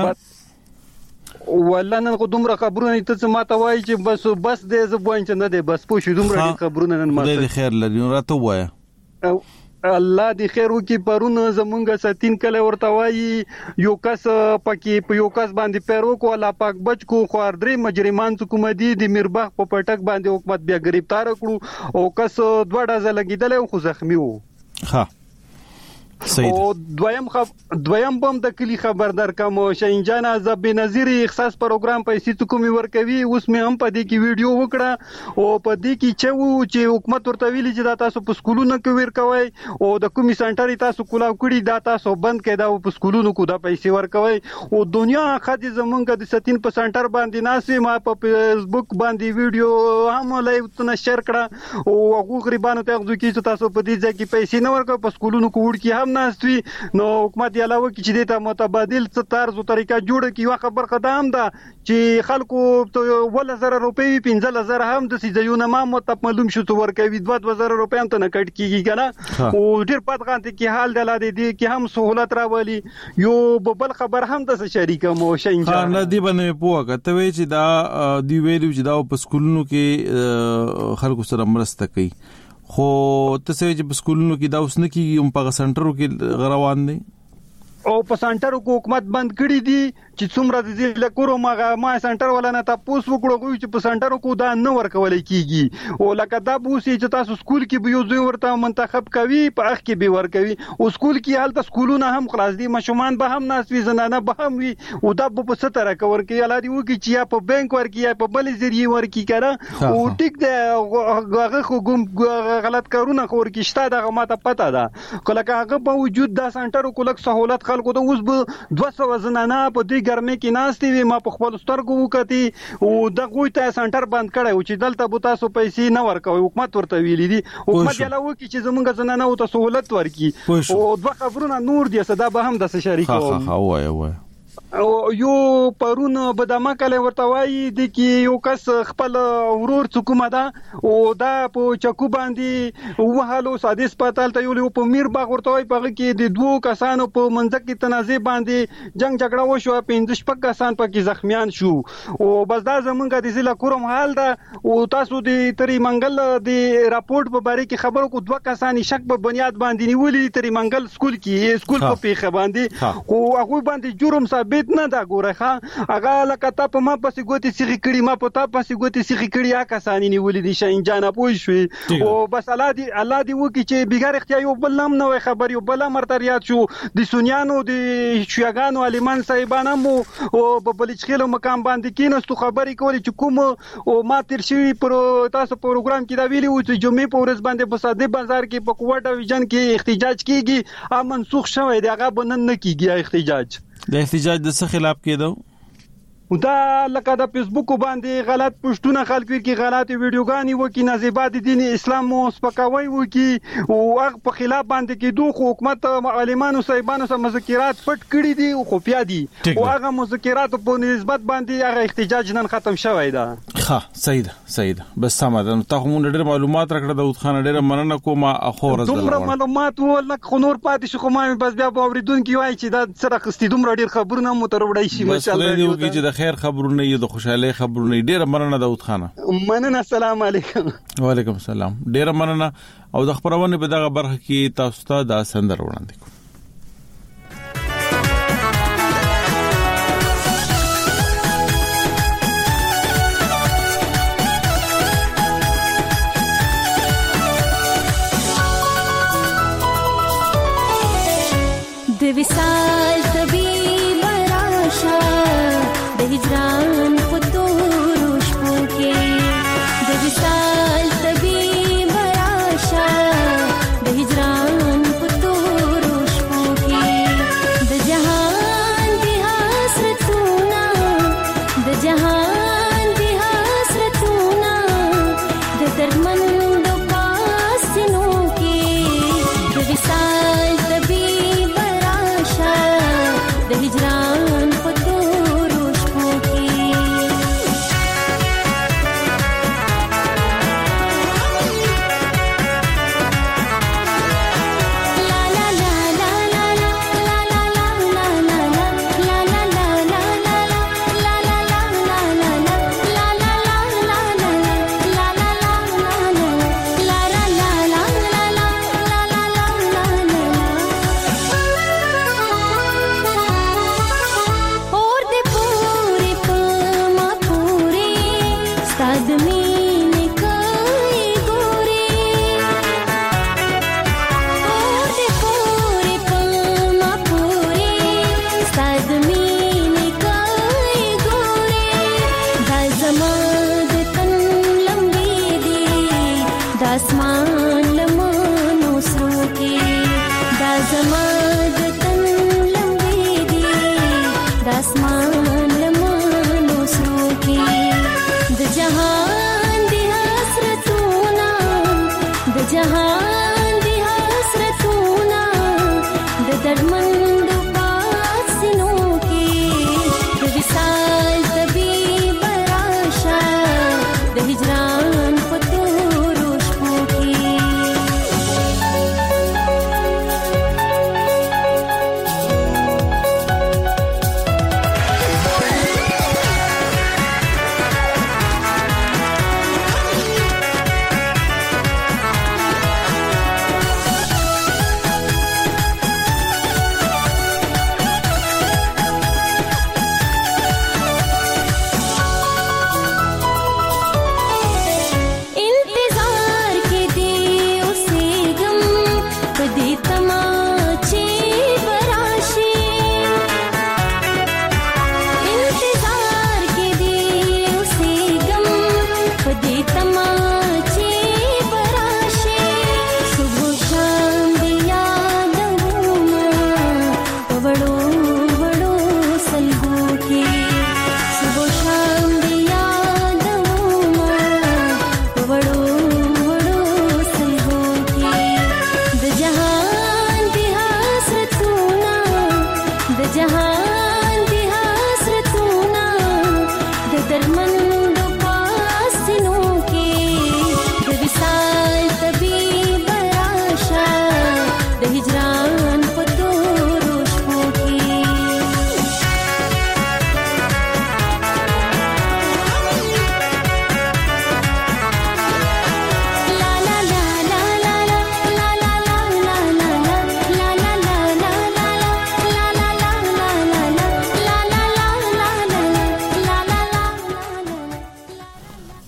Speaker 19: والله نن خو دومره خبرونه ته ماته وایي چې بس بس دې زبوین چې نه دی بس پوه شو دومره خبرونه نن ماته
Speaker 1: دې خیر لري نو راته وایي
Speaker 19: الله دې خیر وکي پرونه زمونږه ستین کله ورته وایي یو کس پکې په یو کس باندې پیرو کو الله پاک بچ کو خو اردري مجرمان حکومتي د میرباغ په پټک باندې حکومت بیا گرفتار کړو او کس دوه ډزه لګیدل خو زخمی وو.
Speaker 1: ها
Speaker 19: او دویم خب دویم بم د کلی خبردار کوم شاهین جان از بنظیر اختصاص پروګرام پیسې کومي ورکوي اوس مې هم په دې کې ویډیو وکړه او په دې کې چې وو چې حکومت ورته ویلي چې دا تاسو په سکولونو کې ورکوي او د کومي سنټر تاسو کولاو کړی دا تاسو بند کړئ دا په سکولونو کې دا پیسې ورکوي او دنیا خدي زمونږ د ستين په سنټر باندې ناسي ما په فیسبوک باندې ویډیو هم لایو تنه شیر کړه او هغه غریبانو ته غوږی چې تاسو په دې ځای کې پیسې نه ورکوي په سکولونو کې وړ کې هم ناستوي نو حکومت علاوه کې چې د متبادل څه طرز او طریقه جوړ کی یو خبر قدم ده چې خلکو ول زر روپۍ پنځه زر هم د سيزيونه ما متملوم شو تو ورکوي دوه زر روپۍ هم ته نه کټ کیږي کنه او ډیر پات غانته کې حال د لاده دي کې هم سہولت راولي یو بل خبر هم د شریک مو شین
Speaker 1: جان نه دی باندې پوهه کته وی چې دا دی ویلو چې دا په سکولونو کې خلکو سره مرسته کوي خو تاسو چې په سکولونو کې دا اوس نه کیږي هم په سنټرو کې غروان دي
Speaker 19: او په سنټرو کو حکومت بند کړی دي چې څومره د ضلع کورو ما ما سنټر ولا نه تاسو وکړو چې په سنټرو کو دا نه ورکول کیږي او لکه دا بوسي چې تاسو سکول کې به یو ځای ورته منتخب کوي په اخ کې به ورکوي او سکول کې حالت سکولونه هم خلاص دي مشومان به هم ناس وی زنانه به هم وي او دا په ستره کور کې الاندي وکي چې یا په بانک ورکی یا په بل ذریعہ ورکی کړه او ټیک دا هغه خو ګم غلط کارونه خور کې شته دا ماته پته ده کله هغه په وجود دا سنټر کو لک سہولت خلکو ته اوس به دوه سوه زنانه په دې ګرمه کې ناشتي وي ما په خپل سترګو وکتي او دغه ته سنټر بند کړی او چې دلته به تاسو پیسې نه ورکوي حکومت ورته ویلي دي حکومت یلا وکي چې زمونږ زنانه او ته سہولت ورکي او دوه خبرونه نور دي صدا به هم د شریک
Speaker 1: ها ها وای وای
Speaker 19: او یو پرون بدامه کله ورته وایي د کی یو کس خپل ورور حکومت دا او دا په چکو باندې وهالو سادس پاتال ته یو په میر باغ ورته وایي په کې د دوه کسانو په منځ کې تنازع باندې جنگ جګړه وشو پنځه شپږ کسان پکې زخمیان شو او بس دا زمونږ د ضلع کوم حال دا او تاسو د تری منګل د راپورټ په باره کې خبرو کو دوه کسان شک په بنیاد باندې نیولې تری منګل سکول کې سکول په پیخه باندې او هغه باندې جرم ثابت نه دا ګوره ښه هغه لکه تا په ما پسې ګوتې سیخي کړي ما په تا پسې ګوتې سیخي کړي یا کسانی نیولې دي شاهین جان پوه شوې او بس الله دې الله دې وکړي چې بګار اختیار یو بل هم نه وي خبر یو بل مرتریات شو د سونیانو د شیاګانو علیمان صاحبانو مو او په بلچخیلو مقام باندې کیناستو خبرې کولې چې کوم او ما تیر شوی پر تاسو پروګرام کې دا ویلي و چې جمعې په ورځ باندې په صادق بازار کې په کوټه ویژن کې احتجاج کیږي ا منسوخ شوی دی هغه بنن نه کیږي احتجاج
Speaker 1: د احتجاج د څه خلاف کېدو
Speaker 19: دا لکه د فیسبوک باندې غلط پښتونه خلک کې غلط ویډیوګانی وکي نازیباد دین اسلام مو سپکاوي وکي او هغه په خلاف باندې کې دوه حکومت عالمانو صاحبانو سره مذاکرات پټ کړی دي او خفیا دي او هغه مذاکرات په نسبت باندې هغه احتجاج نن ختم شوی ده.
Speaker 1: ها صحیح ده صحیح ده بس سم ده ته مونږ ډېر معلومات راکړه د خان ډېر مننه کوم اخو ورځ
Speaker 19: دومره معلومات ولک خنور پاتې شو خو ما بس بیا اوریدونکو وایي چې دا سره خستې دومره ډېر خبرونه مو تر وړای شي
Speaker 1: ماشاءالله خیر خبرونه یو د خوشاله خبرونه ډیره مننه داوود خان
Speaker 19: مننه السلام علیکم
Speaker 1: وعلیکم السلام ډیره مننه او د خبرونه په دغه برخه کې تاسو ته د سندر وړاندې کوم
Speaker 18: د وصال طبيب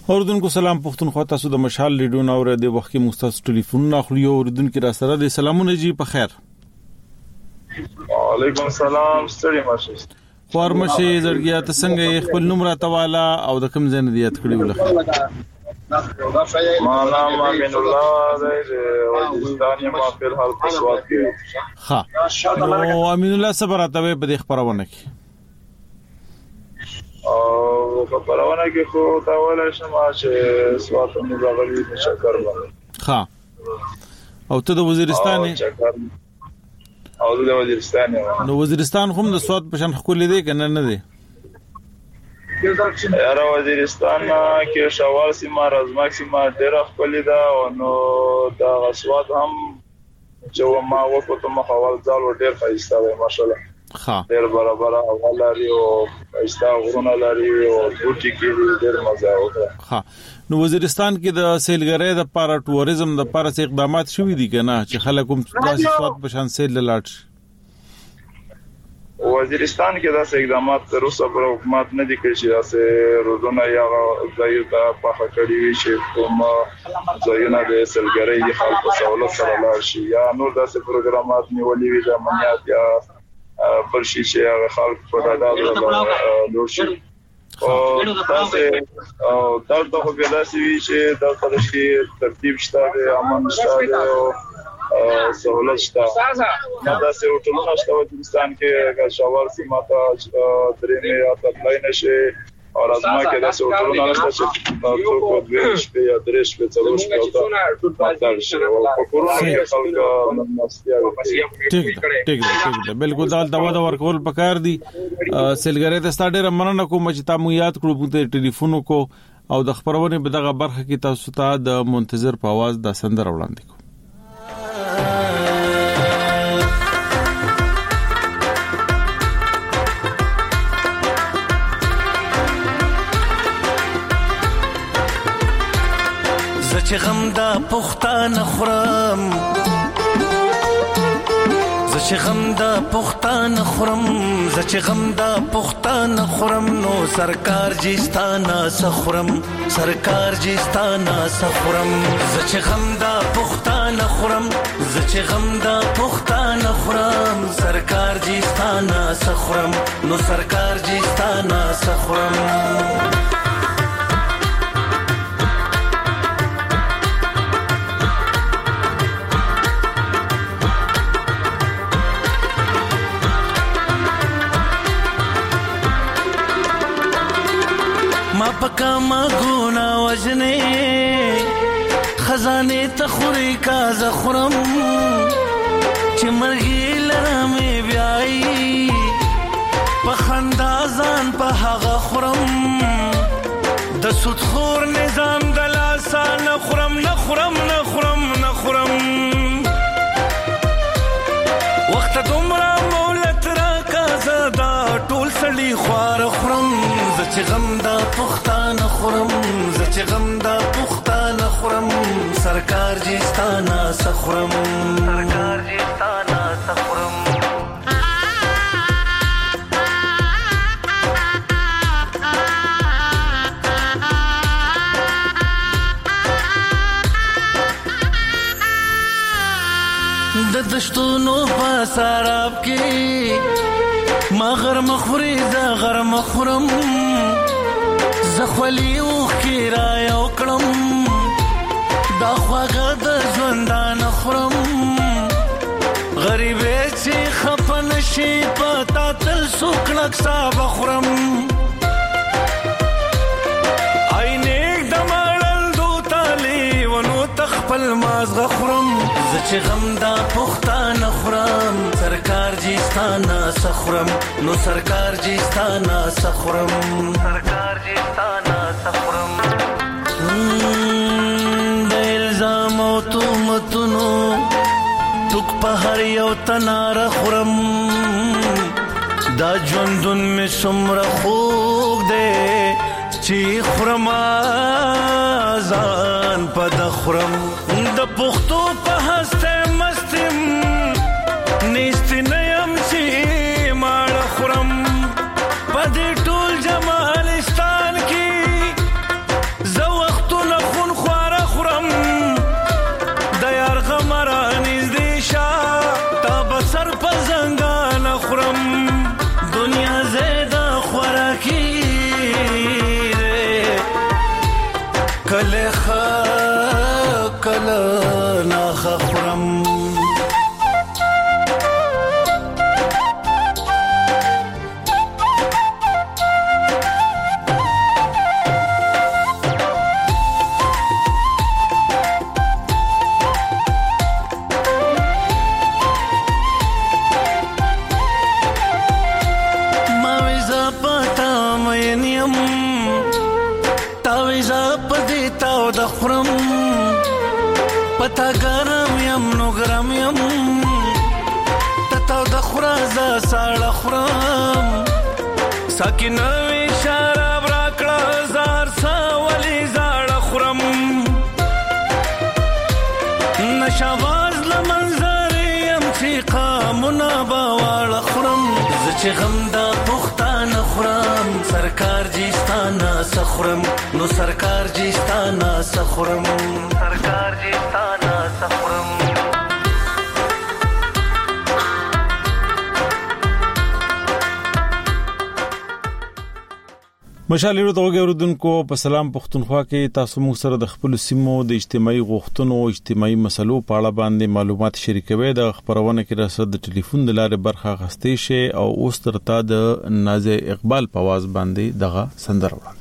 Speaker 1: اوردونکو سلام پښتونخوا تاسو د مشال ریډیو نو ور د وخت کې مستاس ټلیفون اخلي اوردونکو را سره د سلامونه جی په خیر.
Speaker 20: وعلیکم السلام ستړي ماشه
Speaker 1: فارمشه زړګیا ته څنګه خپل نوم را تواله او د کوم ځای نه دیات کړی ولخ
Speaker 20: ما نام امین الله دی وزیرستان ما په حال په سواد کې
Speaker 1: ها نو امین الله صبرته په دې خبرونه کې
Speaker 20: او په پرونه کې خو دا ولا شمه چې سواد نو راغلي شکر باندې
Speaker 1: ها او ته د وزیرستان
Speaker 20: او د وزیرستان
Speaker 1: نو وزیرستان هم د سواد په شان خولې دی کنه نه دی
Speaker 20: یاره وزیرستان کې شوال سیمه رزمک سیمه ډېر خپلې ده او نو دا غسواد هم چې ما وکړو ته مخاول ځال ډېر ښایسته دی ماشاءالله
Speaker 1: ها
Speaker 20: ډېر برابر او لري او ښایسته غرونه لري او بوټي کې ډېر مزه وکړه.
Speaker 1: ها نو وزیرستان کې د سیلګرۍ د پاره ټوریزم د پاره څه اقدامات شوي دي کنه چې خلک هم تاسو سواد په شان سیل لاړ شي.
Speaker 20: وزیرستان کې داسې اقدامات تر اوسه پر حکومت نه دي کړی چې داسې روزونه یا ځایو ته پخه کړی وي چې کوم ځایونه د سیلګرۍ د خلکو سہولت سره لاړ شي یا نور داسې پروګرامات نیولې وي د امنیت یا بل شي چې هغه خلک په ډاډه لوړ شي او تاسو او دلته خو به داسې وي چې دلته شي ترتیب شته د امن شته او سہولت شته دا داسې هوټلونه شته وزیرستان کې شاور سیمه ته درې یا تطلای نشي او ازما کې داسې هوټلونه نشته چې تاسو په دې شپه یا درې شپه څلور شپه تاسو شي او په کورونا کې خلک نمستیا
Speaker 1: ټیک ده ټیک ده ټیک ده بالکل دا دوا د ورکول پکار دي سیلګری ته ستاره مننه کوم چې تاسو یاد کړو په ټلیفون کو او د خبرونه په دغه برخه کې تاسو ته د منتظر په आवाज د سندر وړاندې کو.
Speaker 17: چې غم دا پښتانه خورم زه چې غم دا پښتانه خورم زه چې غم دا پښتانه خورم نو سرکار جستانه سخورم سرکار جستانه سخورم زه چې غم دا پښتانه خورم زه چې غم دا پښتانه خورم سرکار جستانه سخورم نو سرکار جستانه سخورم ما پکا ما گونا وجنه خزانه تخوري کا زخرم چې مرغي لرمه بیاي په خندازان په هغه خرم د سود خور نظام د لاسا نخرم نخرم نخرم نخرم وخت دومره مولت را کا زدا ټول سړي خوار خرم چې غم دا پښتانه خورم زه چې غم دا پښتانه خورم سرکار جستانه سخورم سرکار جستانه سخورم د دشتونو په سراب کې ما غر مخوري ز غر مخورم زخولی اوخ کی را یو کړم دا خواږه د ژوندان خورم غریبې چې خپن شي پتا تل سوکړک صاحب خورم عینک د مړل دو تالی ونو تخپل مازغه خورم زه چې غم دا پښتانه خورم سرکار جستانه سخورم نو سرکار جستانه سخورم سرکار جستانه سخورم د الزام او تهمتونو ټوک په هر یو تنار خورم دا ژوندون می څومره خوږ دی چې خورم ځان په د خورم د پښتو په هسته مستم نیست نیم چې ماړه خورم په دې ټول جمالستان کې زو
Speaker 21: ساړه خورم ساکینوي شراب راکړه زار ساولي زاړه خورم نشاواز لمنظرې يم چې قامونه باواړه خورم زه چې غم دا پښتانه خورم سرکار جیستانه سخورم نو سرکار جیستانه سخورم سرکار جیستانه سخورم
Speaker 1: مشالې ورته اوردونکو په سلام پښتونخوا کې تاسو موږ سره د خپل سیمو د اجتماعي غوښتنو او اجتماعي مسلو په اړه باندې معلومات شریکوي د خبرونه کې راسره د ټلیفون د لارې برخه غستې شي او اوس ترته د نازي اقبال په आवाज باندې دغه سندره وړاندې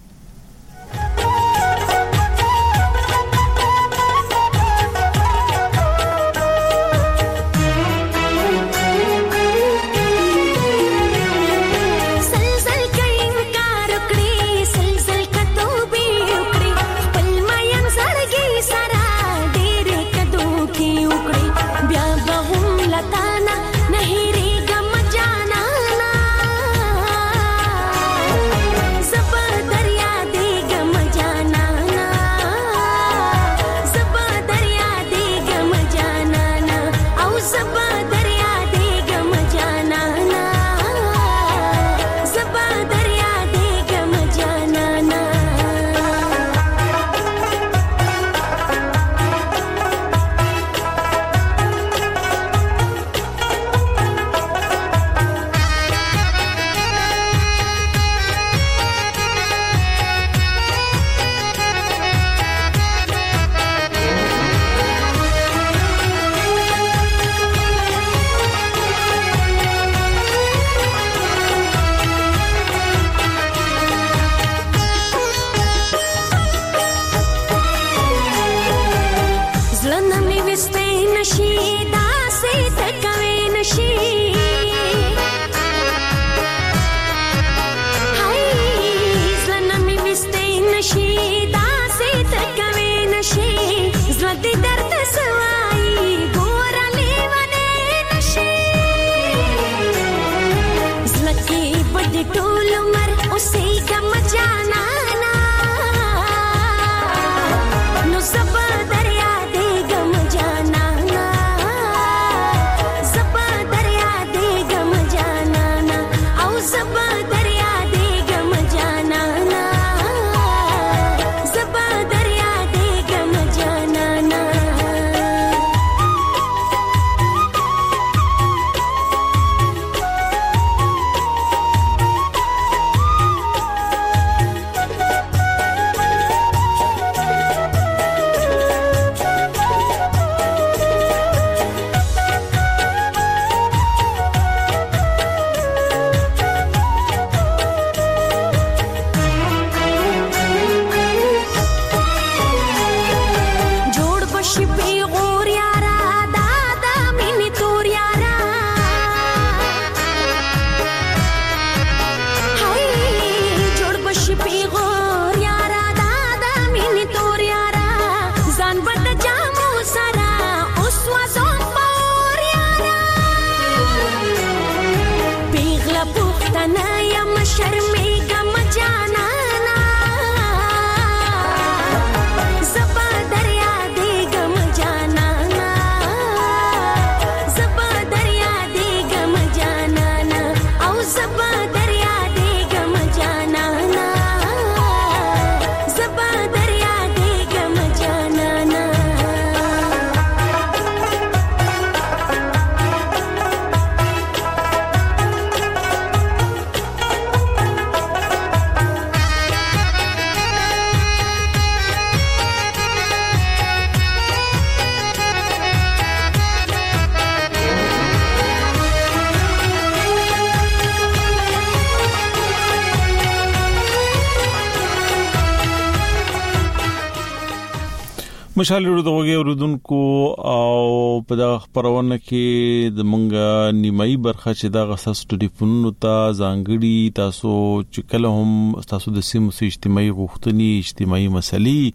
Speaker 1: مشالې دغه اوردونکو او په دغه خبرونه کې د مونږه نیمایي برخه چې د غساس ټلیفونونو ته ځانګړي تاسو چې کله هم تاسو د سیمو اجتماعي غوښتنې اجتماعي مسلې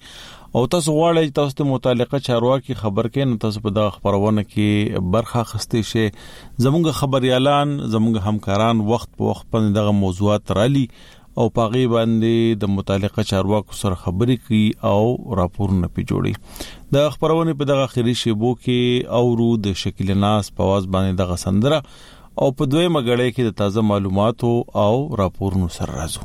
Speaker 1: او تاسو غواړئ تاسو ته متعلقه چارواکي خبر کین تاسو په دغه خبرونه کې برخه اخیستئ شئ. زموږ خبريالان زموږ همکاران وخت په وخت په دغه موضوعات رالي او پاغي باندې د متعلقه چارواکو سره خبرې کوي او راپورونه پی جوړي. د خبرونه په دغه اخیری شیبو کې اورو د شکیل ناس په واز باندې دغه سندره او په دوی مګړې کې د تازه معلوماتو او راپورونو سره راځو.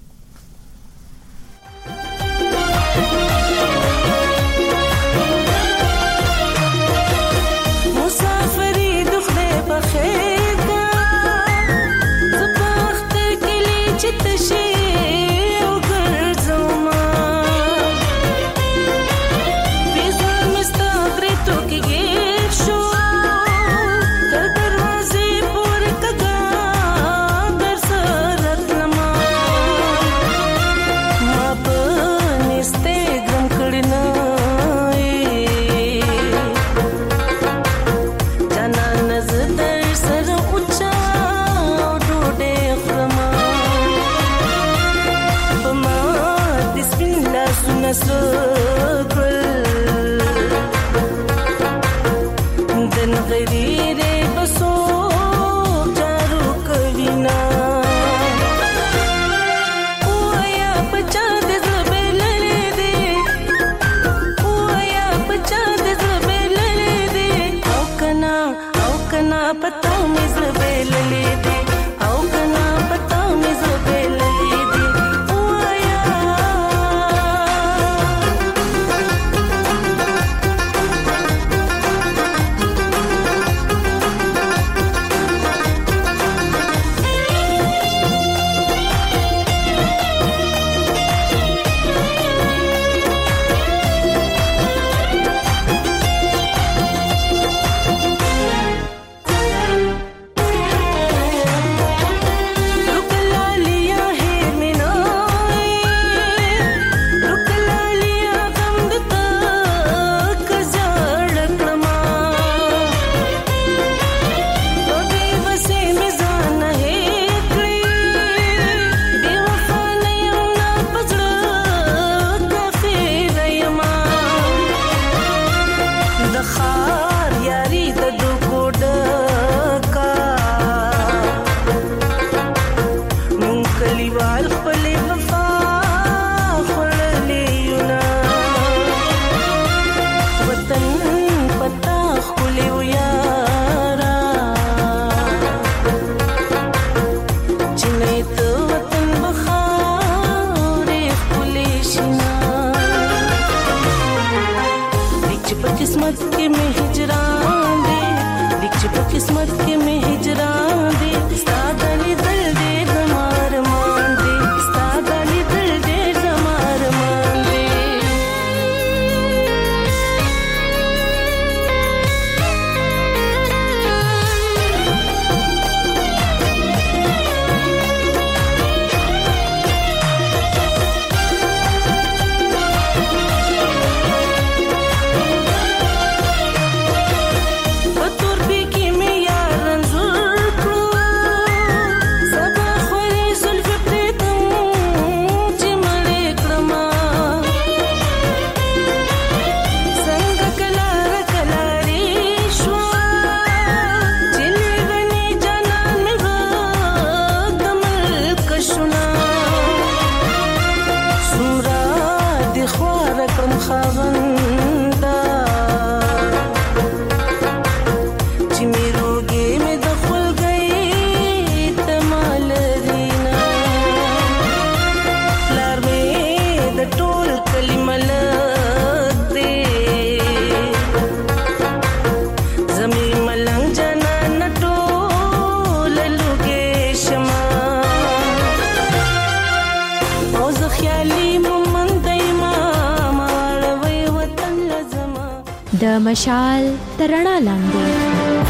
Speaker 9: د مشال ترڼا لاندې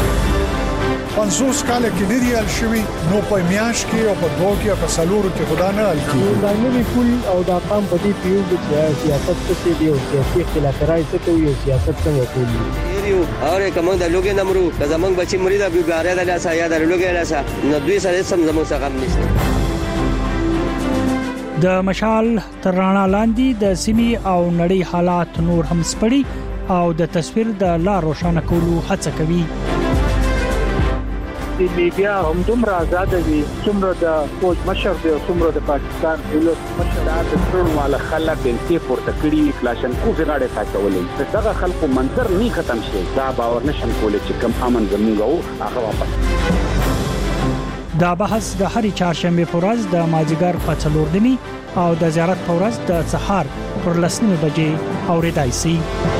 Speaker 2: پنځوس کال کې لري الشوي نو په میاش کې او په دوه کې په سلورو کې خدا نه ال کې
Speaker 22: دا نوی پول او دا قام په دې پیو د سیاست څخه دی او سیاسي اختلافات څخه کوي سیاست څنګه کوي
Speaker 23: یو اور کوم د لوګي نمرو د زمنګ بچي مرید ابي بارے د لاسه یا د لوګي لاسه نو دوی سره سم زمو څخه نشته
Speaker 5: د مشال تر رڼا لاندې د سیمې او نړۍ حالات نور هم سپړي او د تصویر د لا روښانه کولو هڅه کوي.
Speaker 22: د میډیا هم دومره آزاد دي څومره د فوج مشر دی او څومره د پاکستان دولت مشر د ټول مال خلک د پورته کړي کلاشنکو غاړه ساتولې دغه خلکو منظر نه ختم شي دا باور نشم کولای چې کوم امن زموږ او هغه واپس.
Speaker 5: دا بحث د هرې چهارشنبه په ورځ د مازیګر په څلور نیمه او د زیارت په ورځ د سهار پر لسنیمه بجې اوریدای شي.